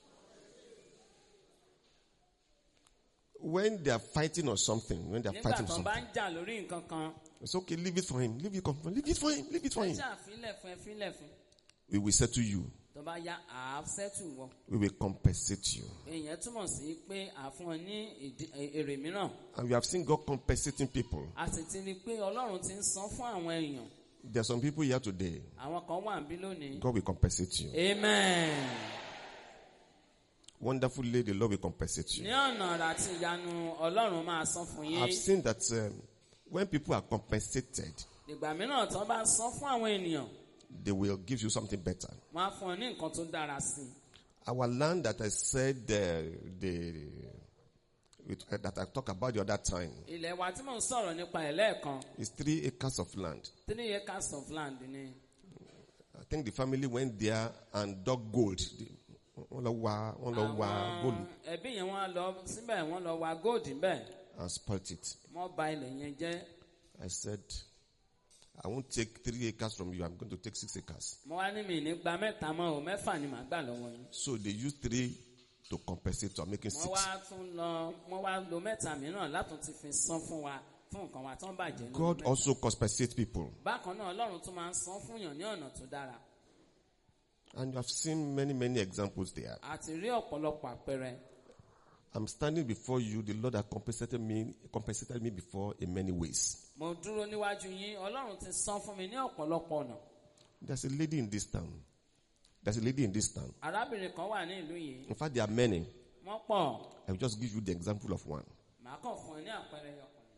When they are fighting or something, when they are Nígbà fighting tó something, bá ń jà lórí nǹkan kan. it's okay, leave it for him. Leave it, leave it for him. Leave it for Ẹ him. ṣáà fílẹ̀ fún ẹ fílẹ̀ fún. We will settle you. Tó bá yá à á ṣẹ́tù wọ. We will compensate you. Èèyàn túmọ̀ sí pé à fún ọ ní ìdí- èrè mìíràn. And we have seen God compensating people. A sì ti rí i pé Ọlọ́run ti ń san fún àwọn èèyàn. There are some people here today. Àwọn kan wà níbí lónìí. God will compensate you. Amen. Wonderfully, the Lord will compensate Ní you. ọ̀nà ọ̀rọ̀ àti ìyanu Ọlọ́run máa san fún I've yín. seen that um, when people are compensated, Ìgbà mìíràn tó bá san fún àwọn ènìyàn, they will give you something better. wọ́n á fún ọ ní nǹkan tó dára sí i. Our land that I said uh, the with, uh, that I talked about the other time Ilẹ̀ wa tí mò ń sọ̀rọ̀ nípa ẹ̀ lẹ́ẹ̀kan, is three acres of land. three acres of land ni. I think the family went there and dug gold. The- wọ́n lọ wá- wọ́n lọ wá Àwọn gold ẹbí yẹn wọ́n lọ síbẹ̀ wọ́n lọ wa gold níbẹ̀. and spoilt it. Wọ́n bà ilẹ̀ yẹn jẹ́. I said, I won't take three acres from you. I'm going to take six acres. Mo wá ní mi ní gba mẹ́ta mọ́ o, mẹ́fà ni màá gbà lọ́wọ́ yín. So they used three to compensate. So I'm making Wọ́n six. wá tún lọ, wọ́n wá lo mẹ́ta mìíràn látún ti fi san fún wa fún nǹkan wa tó ń bàjẹ́. lórí God mẹ́ta. also compensates people. Bákan náà Ọlọ́run tún máa ń san fún yàn ní ọ̀nà tó dára. And I've seen many, many examples there. A ti rí ọ̀pọ̀lọpọ̀ àpẹẹrẹ. I'm standing before you. The Lord has compensated me, compensated me before in many ways. Mo dúró níwájú yín, Ọlọ́run ti san fún mi ní ọ̀pọ̀lọpọ̀ ọ̀nà. There's a lady in this town. There's a lady in this town. Arábìnrin kan wà ní ìlú yìí. In fact, there are many. Wọ́n pọ̀. I will just give you the example of one. Màá kàn fún ẹ ní àpẹẹrẹ ọkùnrin.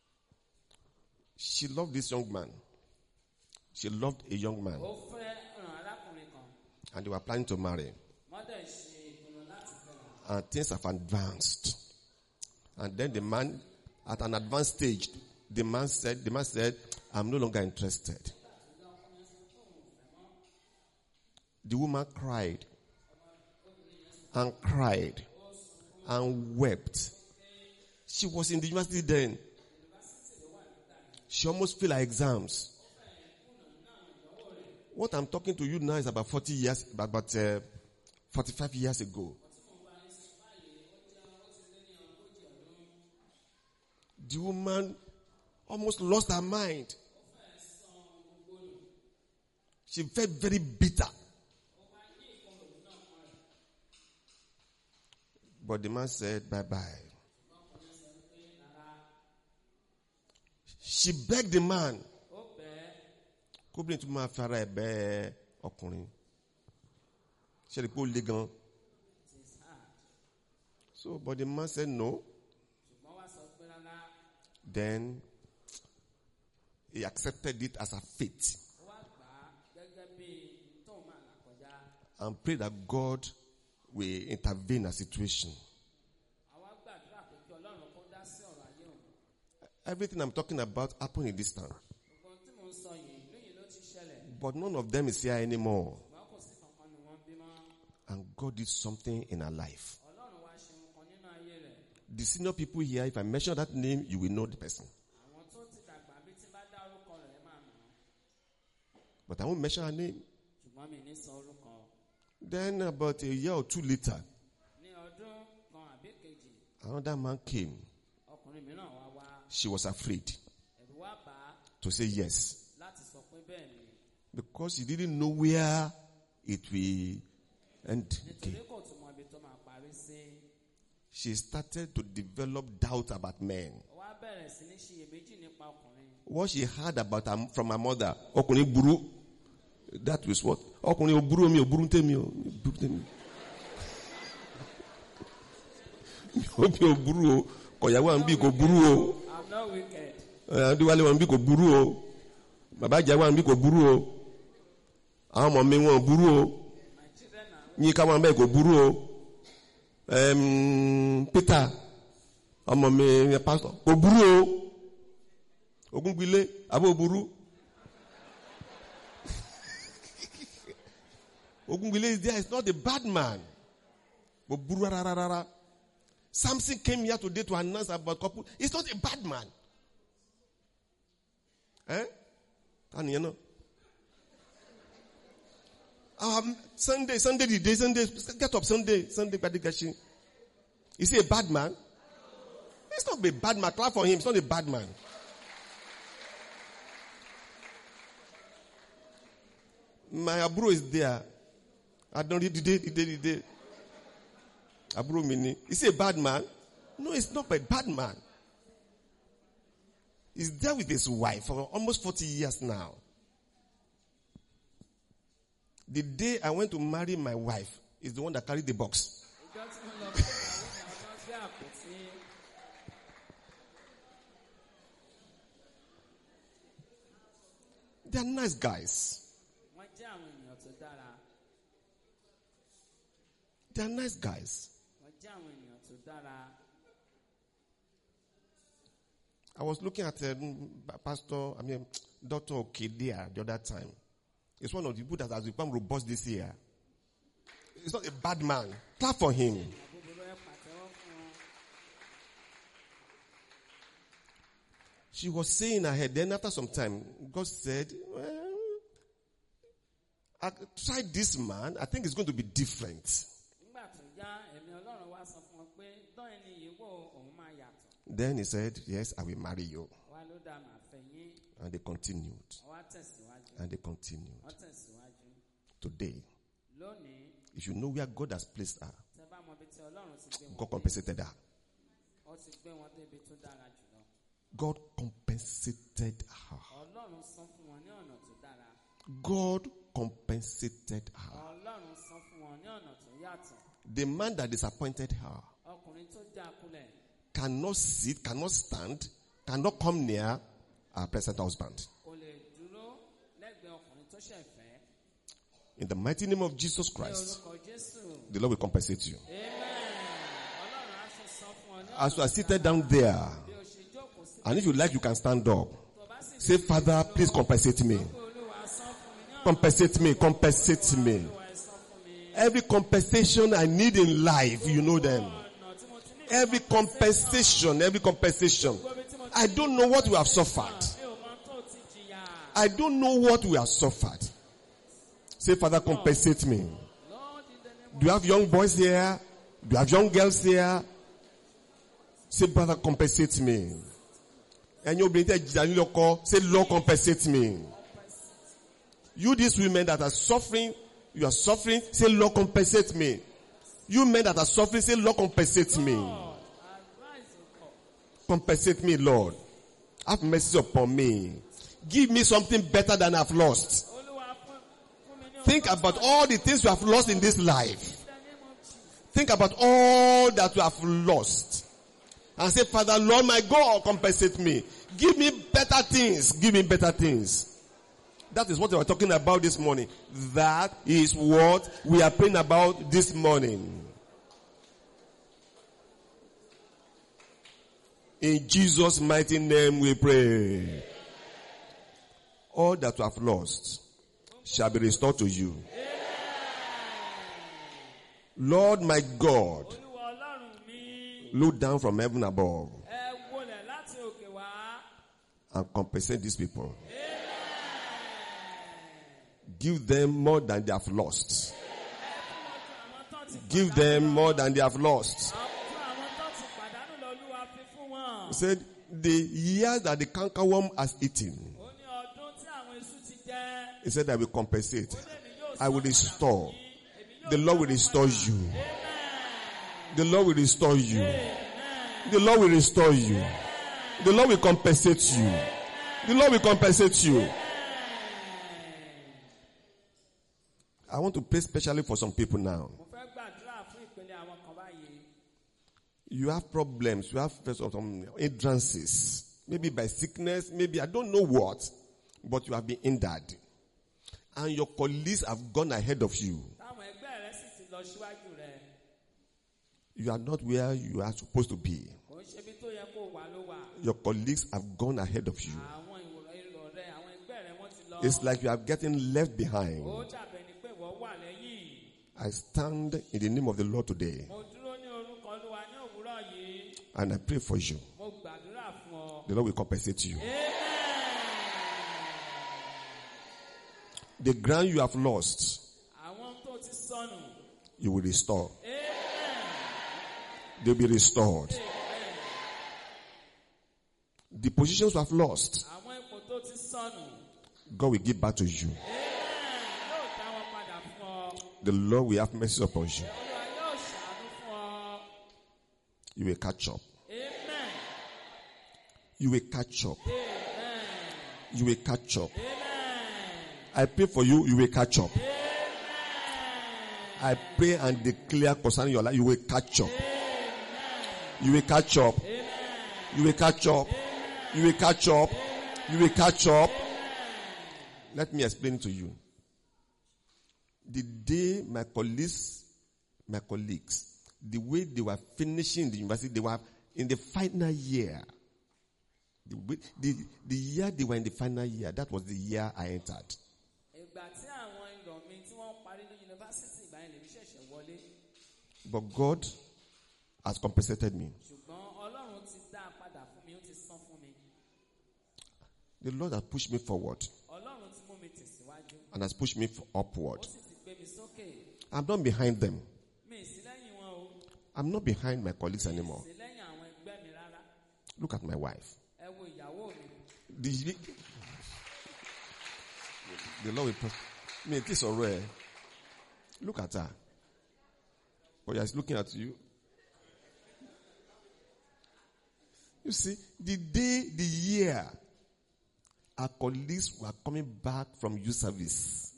She loved this young man. She loved a young man. Ó fẹ́ ràn arákùnrin kan. And they were planning to marry. Wọ́n dẹ̀ ṣe ìpinnu láti fẹ́ràn. And things have advanced. And then the man, at an advanced stage, the man said, the man said, I'm no longer interested. The woman cried and cried and wept. She was in the university then. She almost failed her exams. What I'm talking to you now is about forty years, about uh, forty-five years ago. The woman almost lost her mind. She felt very bitter. But the man said, bye-bye. She begged the man. Kóbìnrin tó máa fi ara ẹ̀ bẹ́ ọkùnrin. Ṣé ẹni pé ó le gan? So, but the man said no. Then he accepted it as a fate. and pray that God will intervene in a situation. Everything I'm talking about happened in this town. But none of them is here anymore. And God did something in our life. The senior people here, if I mention that name, you will know the person. But I won't mention her name. Then about a year or two later, another man came. She was afraid to say yes. Because she didn't know where it will end. Okay. She started to develop doubt about men. What she heard about her, from her mother, that was what? I'm not wicked. Baba Jawan bi ko buru o. Àwọn ọmọ mi wọ́n buru o. Yín ká wọn be ko buru o. Em Peter ọmọ mi pastor ko buru o. Ogungbile abo buru. Ogungbile is there, is not a bad man. But buru rararara. Samson came here today to announce about couple. He's not a bad man. Eh? And you know. Um, Sunday, Sunday, the day, Sunday, get up Sunday, Sunday, Badikashi. Is he a bad man? He's not a bad man. Clap for him. He's not a bad man. My abro is there. I don't read the day, the day, the day. Abro Mini. Is he a bad man? No, he's not a bad man. He's there with his wife for almost forty years now. The day I went to marry my wife is the one that carried the box. They are nice guys. They are nice guys. I was looking at uh, Pastor, I mean, Doctor Okedia the other time. It's one of the people that has become robust this year. He's not a bad man. Clap for him. She was saying her head. Then after some time, God said, well, I tried this man. I think it's going to be different. Then he said, yes, I will marry you. And they continued. And they continued. Today, if you know where God has placed her, God compensated her. God compensated her. God compensated her. The man that disappointed her cannot sit, cannot stand, cannot come near her present husband. In the mighty name of Jesus Christ, the Lord will compensate you. As you are seated down there, and if you like, you can stand up. Say, Father, please compensate me. Compensate me, compensate me. Every compensation I need in life, you know them. Every compensation, every compensation. I don't know what we have suffered. I don't know what we have suffered. Say, Father, compensate me. Do you have young boys here? Do you have young girls here? Say, Father, compensate me. And you'll be say, Lord, compensate me. You, these women that are suffering, you are suffering, say, Lord, compensate me. You men that are suffering, say, Lord, compensate me. Compensate me, Lord. Have mercy upon me. Give me something better than I've lost. Think about all the things you have lost in this life. Think about all that you have lost. And say, Father, Lord, my God, compensate me. Give me better things. Give me better things. That is what we are talking about this morning. That is what we are praying about this morning. In Jesus' mighty name we pray. All that you have lost shall be restored to you. Lord my God, look down from heaven above and compensate these people. Give them more than they have lost. Give them more than they have lost. He said, the years that the cankerworm has eaten, he said, I will compensate. I will restore. The Lord will restore you. The Lord will restore you. The Lord will restore you. The Lord will compensate you. The Lord will compensate you. I want to pray specially for some people now. You have problems. You have some hindrances. Maybe by sickness. Maybe I don't know what. But you have been hindered. And your colleagues have gone ahead of you. You are not where you are supposed to be. Your colleagues have gone ahead of you. It's like you are getting left behind. I stand in the name of the Lord today. And I pray for you. The Lord will compensate you. The ground you have lost, you will restore. They will be restored. The positions you have lost, God will give back to you. The Lord will have mercy upon you. You will catch up. You will catch up. You will catch up. I pray for you, you will catch up. I pray and declare concerning your life, you will catch up. You will catch up. You will catch up. You will catch up. You will catch up. Let me explain to you. The day my colleagues, my colleagues, the way they were finishing the university, they were in the final year. The, way, the, the year they were in the final year, that was the year I entered. But God has compensated me. The Lord has pushed me forward and has pushed me upward. I'm not behind them. I'm not behind my colleagues anymore. Look at my wife. The, the Lord will put me. It is already. Look at her. But he's looking at you. You see, the day, the year, our colleagues were coming back from youth service.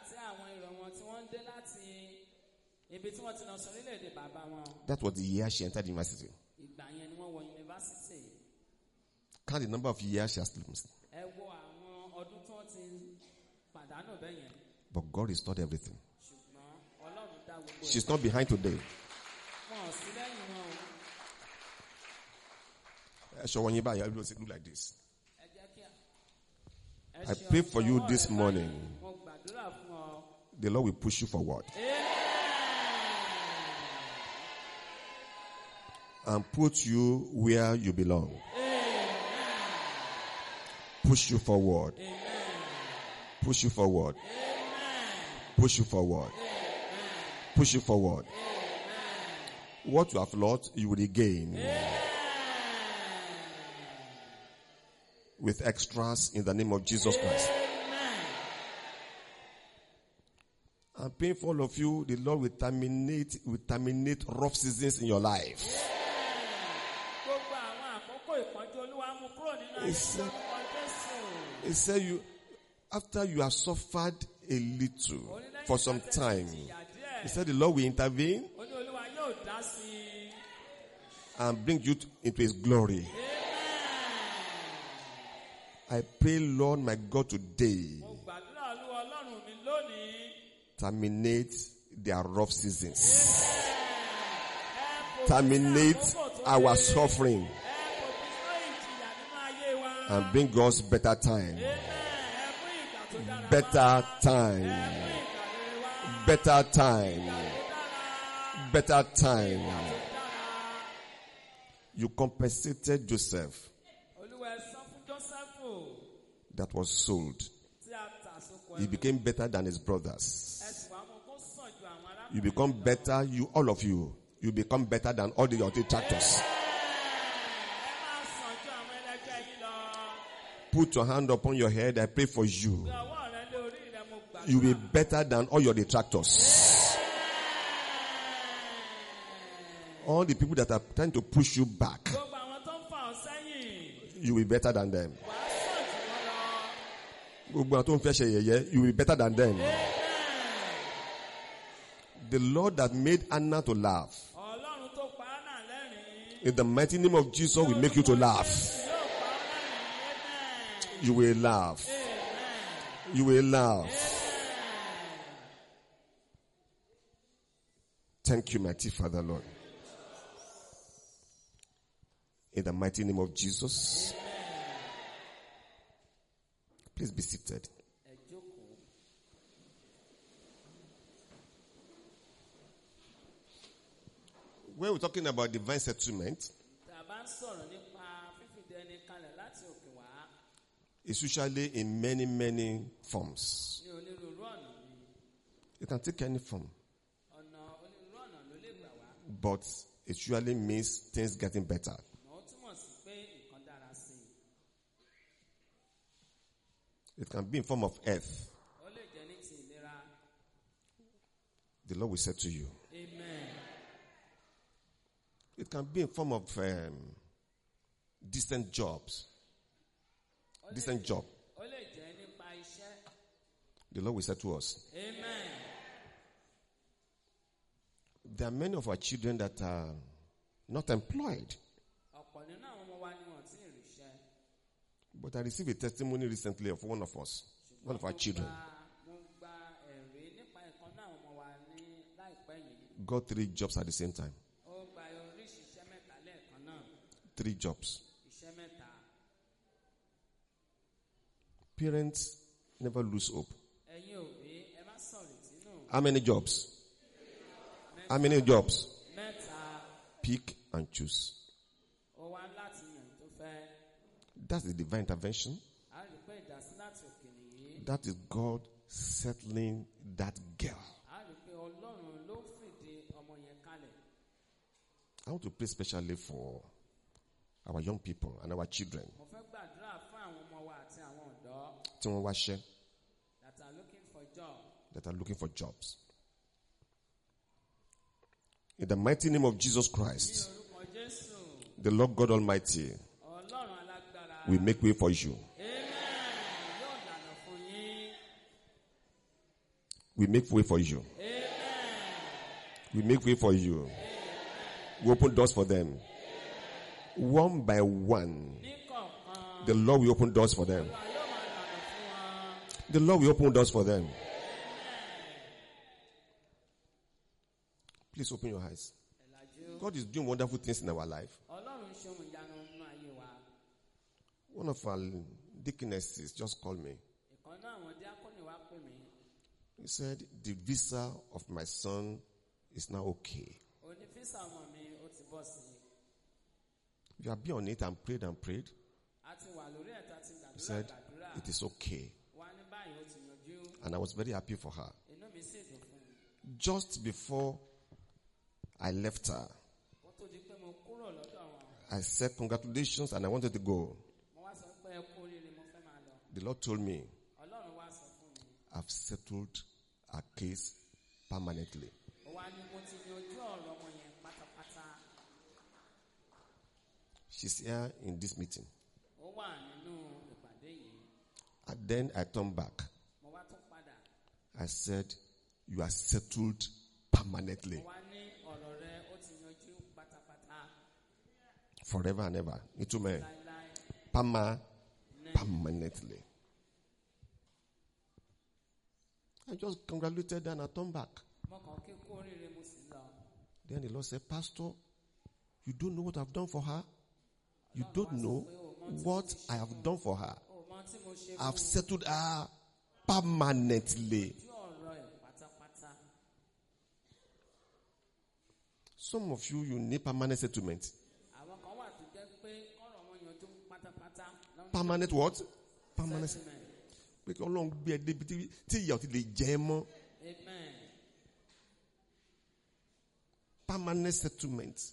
That was the year she entered university. Count the number of years she has lived. But God restored everything. She's not behind today. So when you buy, you do like this. I pray for you this morning. The Lord will push you forward. And put you where you belong. Push you forward. Push you forward. Push you forward. Push you forward. What you have lost, you will regain. With extras in the name of Jesus Christ. I'm praying for all of you, the Lord will terminate, will terminate rough seasons in your life. He said, he said you, after you have suffered a little for some time, he said the Lord will intervene and bring you into his glory. I pray, Lord, my God, today, terminate their rough seasons. Terminate our suffering and bring us better time. Better time. Better time. Better time. You compensated Joseph that was sold. He became better than his brothers. You become better, you all of you. You become better than all the other detractors. Put your hand upon your head. I pray for you. You will be better than all your detractors. All the people that are trying to push you back, you will be better than them. You will be better than them. The Lord that made Anna to laugh, in the mighty name of Jesus, will make you to laugh. You will laugh. You will laugh. Thank you, mighty Father, Lord. In the mighty name of Jesus. Please be seated. When we're talking about divine settlement, it's usually in many, many forms. It can take any form. But it usually means things getting better. It can be in form of earth. The Lord will say to you. Amen. It can be in form of um, decent jobs. Decent job. The Lord will say to us. Amen. There are many of our children that are not employed. But I received a testimony recently of one of us, one of our children. Got three jobs at the same time. Three jobs. Parents never lose hope. How many jobs? How many jobs? Pick and choose. That's the divine intervention. That is God settling that girl. I want to pray especially for our young people and our children. That are looking for jobs. That are looking for jobs. In the mighty name of Jesus Christ, the Lord God Almighty will make way for you. We make way for you. We make way for you. We open doors for them. One by one, the Lord will open doors for them. The Lord will open doors for them. Please open your eyes. God is doing wonderful things in our life. One of our deaconesses just called me. He said, the visa of my son is now okay. You have been on it and prayed and prayed. He said, it is okay. And I was very happy for her. Just before I left her, I said, congratulations, and I wanted to go. The Lord told me, I've settled her case permanently. She's here in this meeting. And then I turned back. I said, you are settled permanently. Forever and ever. Into me. Perma, permanently. I just congratulated her and I turned back. Mo kàn kí kú oríire mo sì lọ. Then the Lord said, Pastor, you don't know what I've done for her? You don't know what I have done for her. O mọ tí mo ṣe I've fún settled her permanently. ojú ọ̀rọ̀ ẹ̀ pátápátá. Some of you, you need permanent settlement. Àwọn kan wà tó jẹ́ pé kọ́rọ̀ wọn yanjú pátápátá. lọ́nà Permanent what? Permanent. settlement. Pé kí Ọlọ́run gbé ẹ débi tí- tí ìyà ò ti lè jẹ ẹ́ mọ́. Amen. Permanent settlement.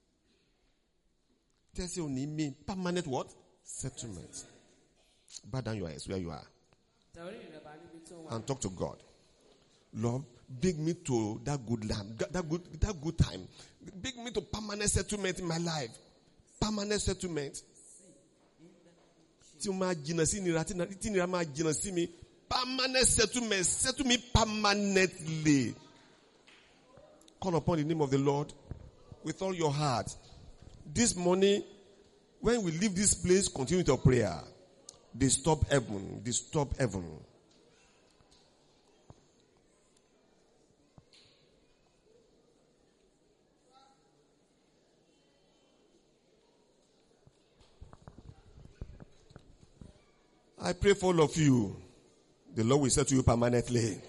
Tẹ́sí ò ní mean permanent what? Settlement. Bow down your heads where you are Tẹ̀rí rẹ̀ bá níbi tó wà. and talk to God. Lord, bring me to that good land, that good, that good time. Bring me to permanent settlement in my life. Permanent settlement. Tí o máa jìnnà sí ìnira, tí ìnira- tí ìnira máa jìnnà sí mi. Permanent settlement. Settle me permanently. Call upon the name of the Lord with all your heart. This morning, when we leave this place, continue with your prayer. Disturb heaven. Disturb heaven. I pray for all of you. The Lord will settle you permanently.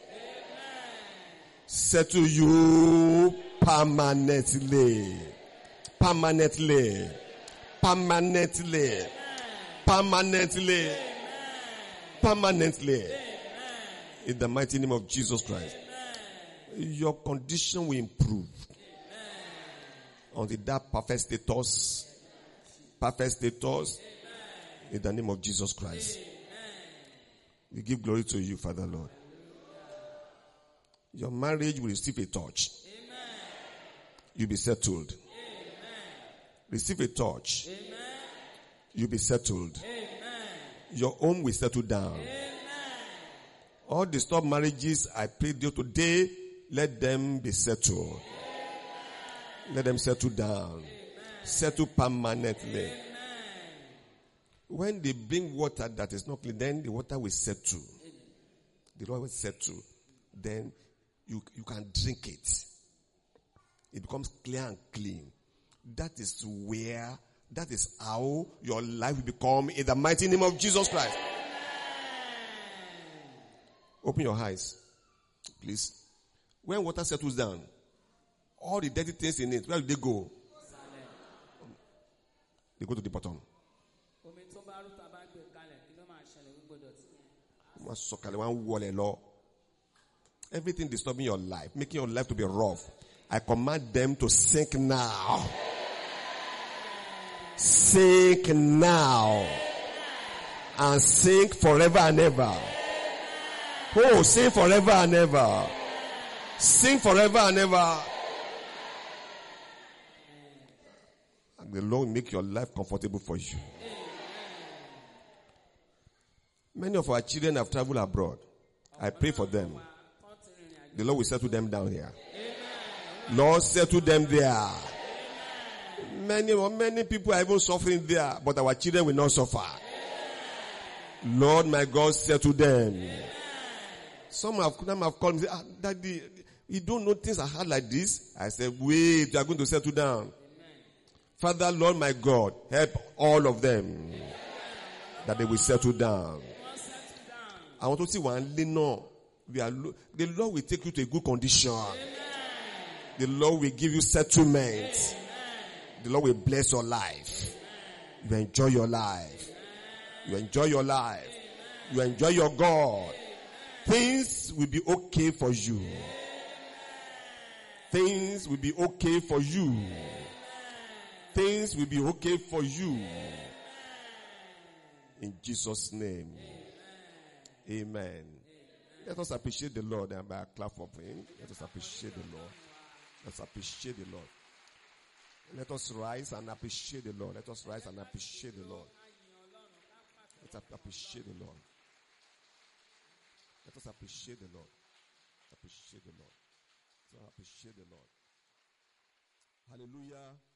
Settle you permanently. Permanently. Permanently. Permanently. Permanently. In the mighty name of Jesus Christ. Your condition will improve. Until that perfect status. Perfect status. In the name of Jesus Christ. We give glory to you, Father Lord. Your marriage will receive a touch. You'll be settled. Receive a touch. You'll be settled. Your home will settle down. All disturbed marriages, I pray you today, let them be settled. Let them settle down. Settle permanently. When they bring water that is not clean, then the water will settle. The water will settle. Then you, you can drink it. It becomes clear and clean. That is where, that is how your life will become in the mighty name of Jesus Christ. Open your eyes, please. When water settles down, all the dirty things in it, where do they go? They go to the bottom. Omi tó bá rú tá a bá gbé kalẹ̀ kí ló máa ṣẹlẹ̀ gbogbo dọ̀tí yẹn? Wọ́n sọ̀kalẹ̀, wọ́n wọlé lọ. Everything disturbing your life, making your life to be rough, I command them to sink now. Sink now. And sink forever and ever. Oh, sink forever and ever. Sink forever and ever. And the Lord will make your life comfortable for you. Many of our children have traveled abroad. I pray for them. The Lord will settle them down here. Lord, settle them there. Many, many people are even suffering there, but our children will not suffer. Lord, my God, settle them. Some have, some have called me and said, ah, Daddy, you don't know things are hard like this. I said, wait, you are going to settle down. Father, Lord, my God, help all of them that they will settle down. I want to see one day, no. We are, the Lord will take you to a good condition. The Lord will give you settlement. The Lord will bless your life. You enjoy your life. You enjoy your life. You enjoy your God. Things will be okay for you. Things will be okay for you. Things will be okay for you. In Jesus' name. Amen. Let us appreciate the Lord and by a clap for him. Let us appreciate the Lord. Let's appreciate the Lord. Let us rise and appreciate the Lord. Let us rise and appreciate the Lord. Let's appreciate the Lord. Let us appreciate the Lord. Appreciate the Lord. Let's appreciate the Lord. Hallelujah.